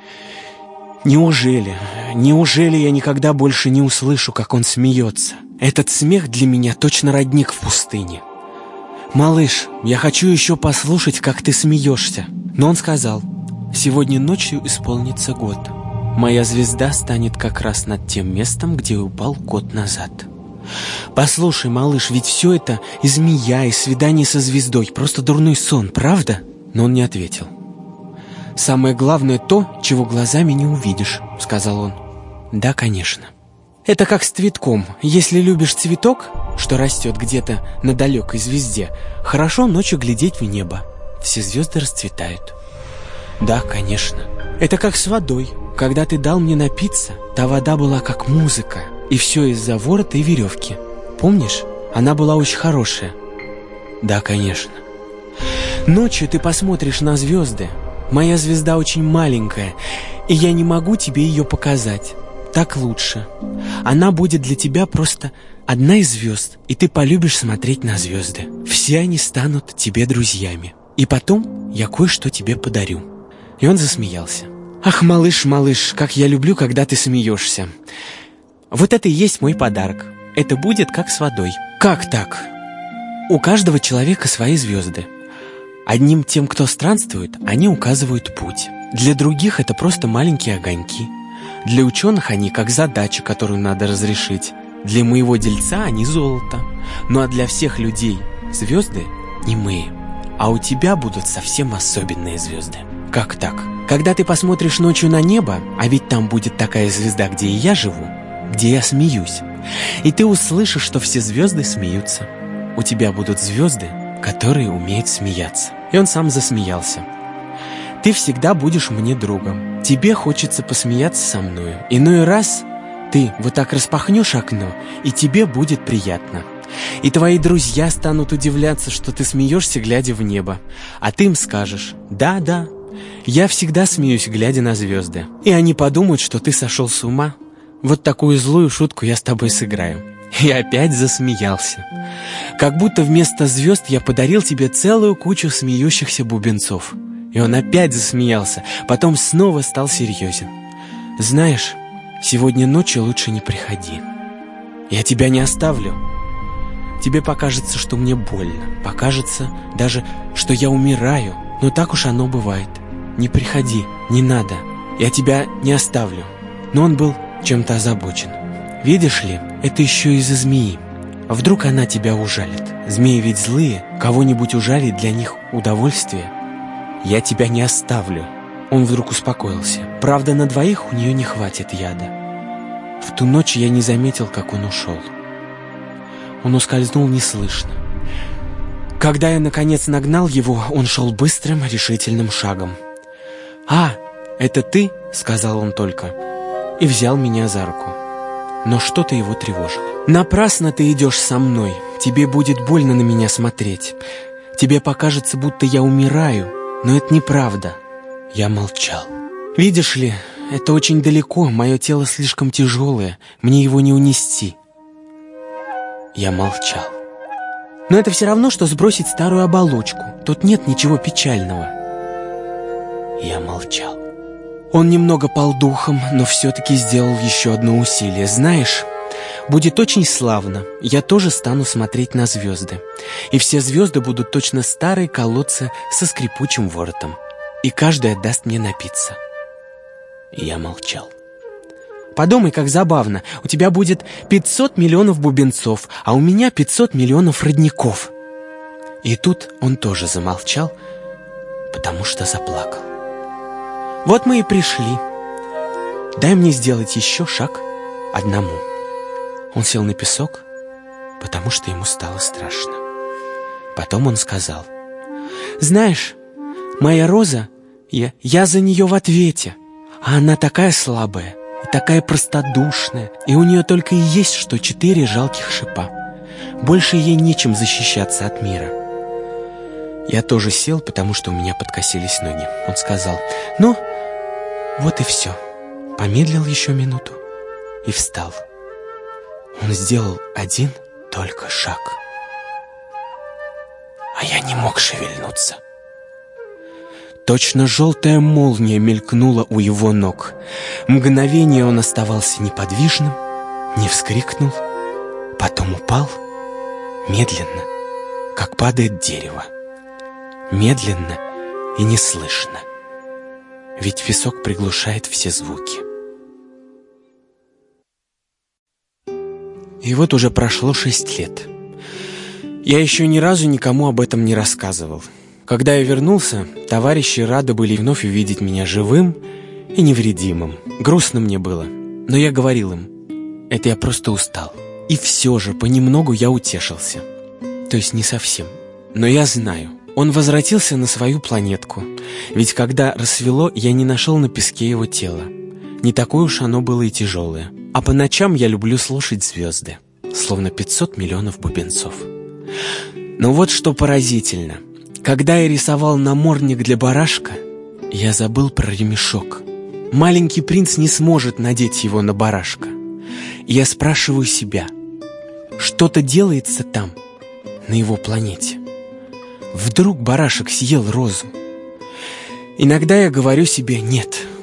Неужели, неужели я никогда больше не услышу, как он смеется? Этот смех для меня точно родник в пустыне. «Малыш, я хочу еще послушать, как ты смеешься». Но он сказал: «Сегодня ночью исполнится год. Моя звезда станет как раз над тем местом, где упал год назад». «Послушай, малыш, ведь все это и змея, и свидание со звездой, просто дурной сон, правда?» Но он не ответил. «Самое главное то, чего глазами не увидишь», — сказал он. «Да, конечно. Это как с цветком. Если любишь цветок, что растет где-то на далекой звезде, хорошо ночью глядеть в небо. Все звезды расцветают». «Да, конечно. Это как с водой. Когда ты дал мне напиться, та вода была как музыка. И все из-за ворота и веревки. Помнишь? Она была очень хорошая». «Да, конечно. Ночью ты посмотришь на звезды. Моя звезда очень маленькая, и я не могу тебе ее показать. Так лучше. Она будет для тебя просто одна из звезд, и ты полюбишь смотреть на звезды. Все они станут тебе друзьями. И потом я кое-что тебе подарю». И он засмеялся. Ах, малыш, малыш, как я люблю, когда ты смеешься. Вот это и есть мой подарок. Это будет как с водой. Как так? У каждого человека свои звезды. Одним тем, кто странствует, они указывают путь. Для других это просто маленькие огоньки. Для ученых они как задача, которую надо разрешить. Для моего дельца они золото. Ну а для всех людей звезды немые. А у тебя будут совсем особенные звезды. Как так? Когда ты посмотришь ночью на небо, а ведь там будет такая звезда, где и я живу, где я смеюсь, и ты услышишь, что все звезды смеются. У тебя будут звезды, которые умеют смеяться. И он сам засмеялся. Ты всегда будешь мне другом. Тебе хочется посмеяться со мною. Иной раз ты вот так распахнешь окно, и тебе будет приятно. И твои друзья станут удивляться, что ты смеешься, глядя в небо. А ты им скажешь: да-да, я всегда смеюсь, глядя на звезды. И они подумают, что ты сошел с ума. Вот такую злую шутку я с тобой сыграю. И опять засмеялся. Как будто вместо звезд я подарил тебе целую кучу смеющихся бубенцов. И он опять засмеялся, потом снова стал серьезен. Знаешь, сегодня ночью лучше не приходи. Я тебя не оставлю. Тебе покажется, что мне больно. Покажется даже, что я умираю. Но так уж оно бывает. Не приходи, не надо. Я тебя не оставлю. Но он был чем-то озабочен. Видишь ли, это еще из-за змеи. Вдруг она тебя ужалит. Змеи ведь злые. Кого-нибудь ужалить для них удовольствие. Я тебя не оставлю. Он вдруг успокоился. Правда, на двоих у нее не хватит яда. В ту ночь я не заметил, как он ушел. Он ускользнул неслышно. Когда я, наконец, нагнал его, он шел быстрым, решительным шагом. «А, это ты?» — сказал он только. И взял меня за руку. Но что-то его тревожило. «Напрасно ты идешь со мной. Тебе будет больно на меня смотреть. Тебе покажется, будто я умираю. Но это неправда». Я молчал. «Видишь ли, это очень далеко. Мое тело слишком тяжелое. Мне его не унести». Я молчал. «Но это все равно, что сбросить старую оболочку. Тут нет ничего печального». Я молчал. Он немного пал духом, но все-таки сделал еще одно усилие. «Знаешь, будет очень славно. Я тоже стану смотреть на звезды. И все звезды будут точно старые колодцы со скрипучим воротом. И каждый отдаст мне напиться». Я молчал. «Подумай, как забавно. У тебя будет пятьсот миллионов бубенцов, а у меня пятьсот миллионов родников». И тут он тоже замолчал, потому что заплакал. «Вот мы и пришли. Дай мне сделать еще шаг одному». Он сел на песок, потому что ему стало страшно. Потом он сказал: «Знаешь, моя роза, я, я за нее в ответе, а она такая слабая и такая простодушная, и у нее только и есть что четыре жалких шипа. Больше ей нечем защищаться от мира». Я тоже сел, потому что у меня подкосились ноги. Он сказал: «Ну, вот и все». Помедлил еще минуту и встал. Он сделал один только шаг. А я не мог шевельнуться. Точно желтая молния мелькнула у его ног. Мгновение он оставался неподвижным, не вскрикнул, потом упал, медленно, как падает дерево. Медленно и неслышно. Ведь песок приглушает все звуки. И вот уже прошло шесть лет. Я еще ни разу никому об этом не рассказывал. Когда я вернулся, товарищи рады были вновь увидеть меня живым и невредимым. Грустно мне было, но я говорил им: это я просто устал. И все же понемногу я утешился. То есть не совсем. Но я знаю, он возвратился на свою планетку. Ведь когда рассвело, я не нашел на песке его тело. Не такое уж оно было и тяжелое. А по ночам я люблю слушать звезды, словно пятьсот миллионов бубенцов. Но вот что поразительно. Когда я рисовал намордник для барашка, я забыл про ремешок. Маленький принц не сможет надеть его на барашка. И я спрашиваю себя, что-то делается там, на его планете. Вдруг барашек съел розу? Иногда я говорю себе: нет,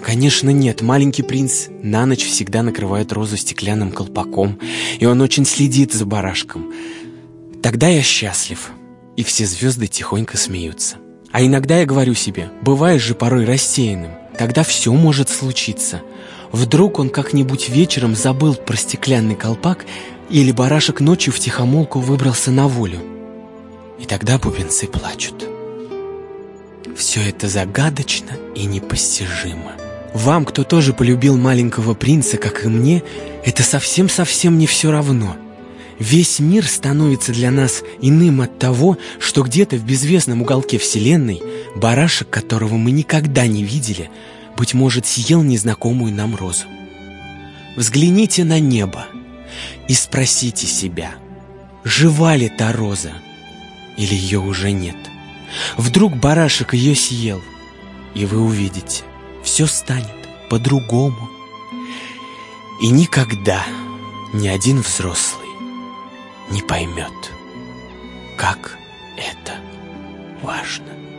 Конечно, нет. Маленький принц на ночь всегда накрывает розу стеклянным колпаком, и он очень следит за барашком. Тогда я счастлив, и все звезды тихонько смеются. А иногда я говорю себе, бываешь же порой рассеянным, тогда все может случиться. Вдруг он как-нибудь вечером забыл про стеклянный колпак, или барашек ночью втихомолку выбрался на волю. И тогда бубенцы плачут. Все это загадочно и непостижимо. Вам, кто тоже полюбил маленького принца, как и мне, это совсем-совсем не все равно. Весь мир становится для нас иным от того, что где-то в безвестном уголке вселенной барашек, которого мы никогда не видели, быть может, съел незнакомую нам розу. Взгляните на небо и спросите себя, жива ли та роза, или ее уже нет. Вдруг барашек ее съел, и вы увидите, все станет по-другому. И никогда ни один взрослый не поймет, как это важно.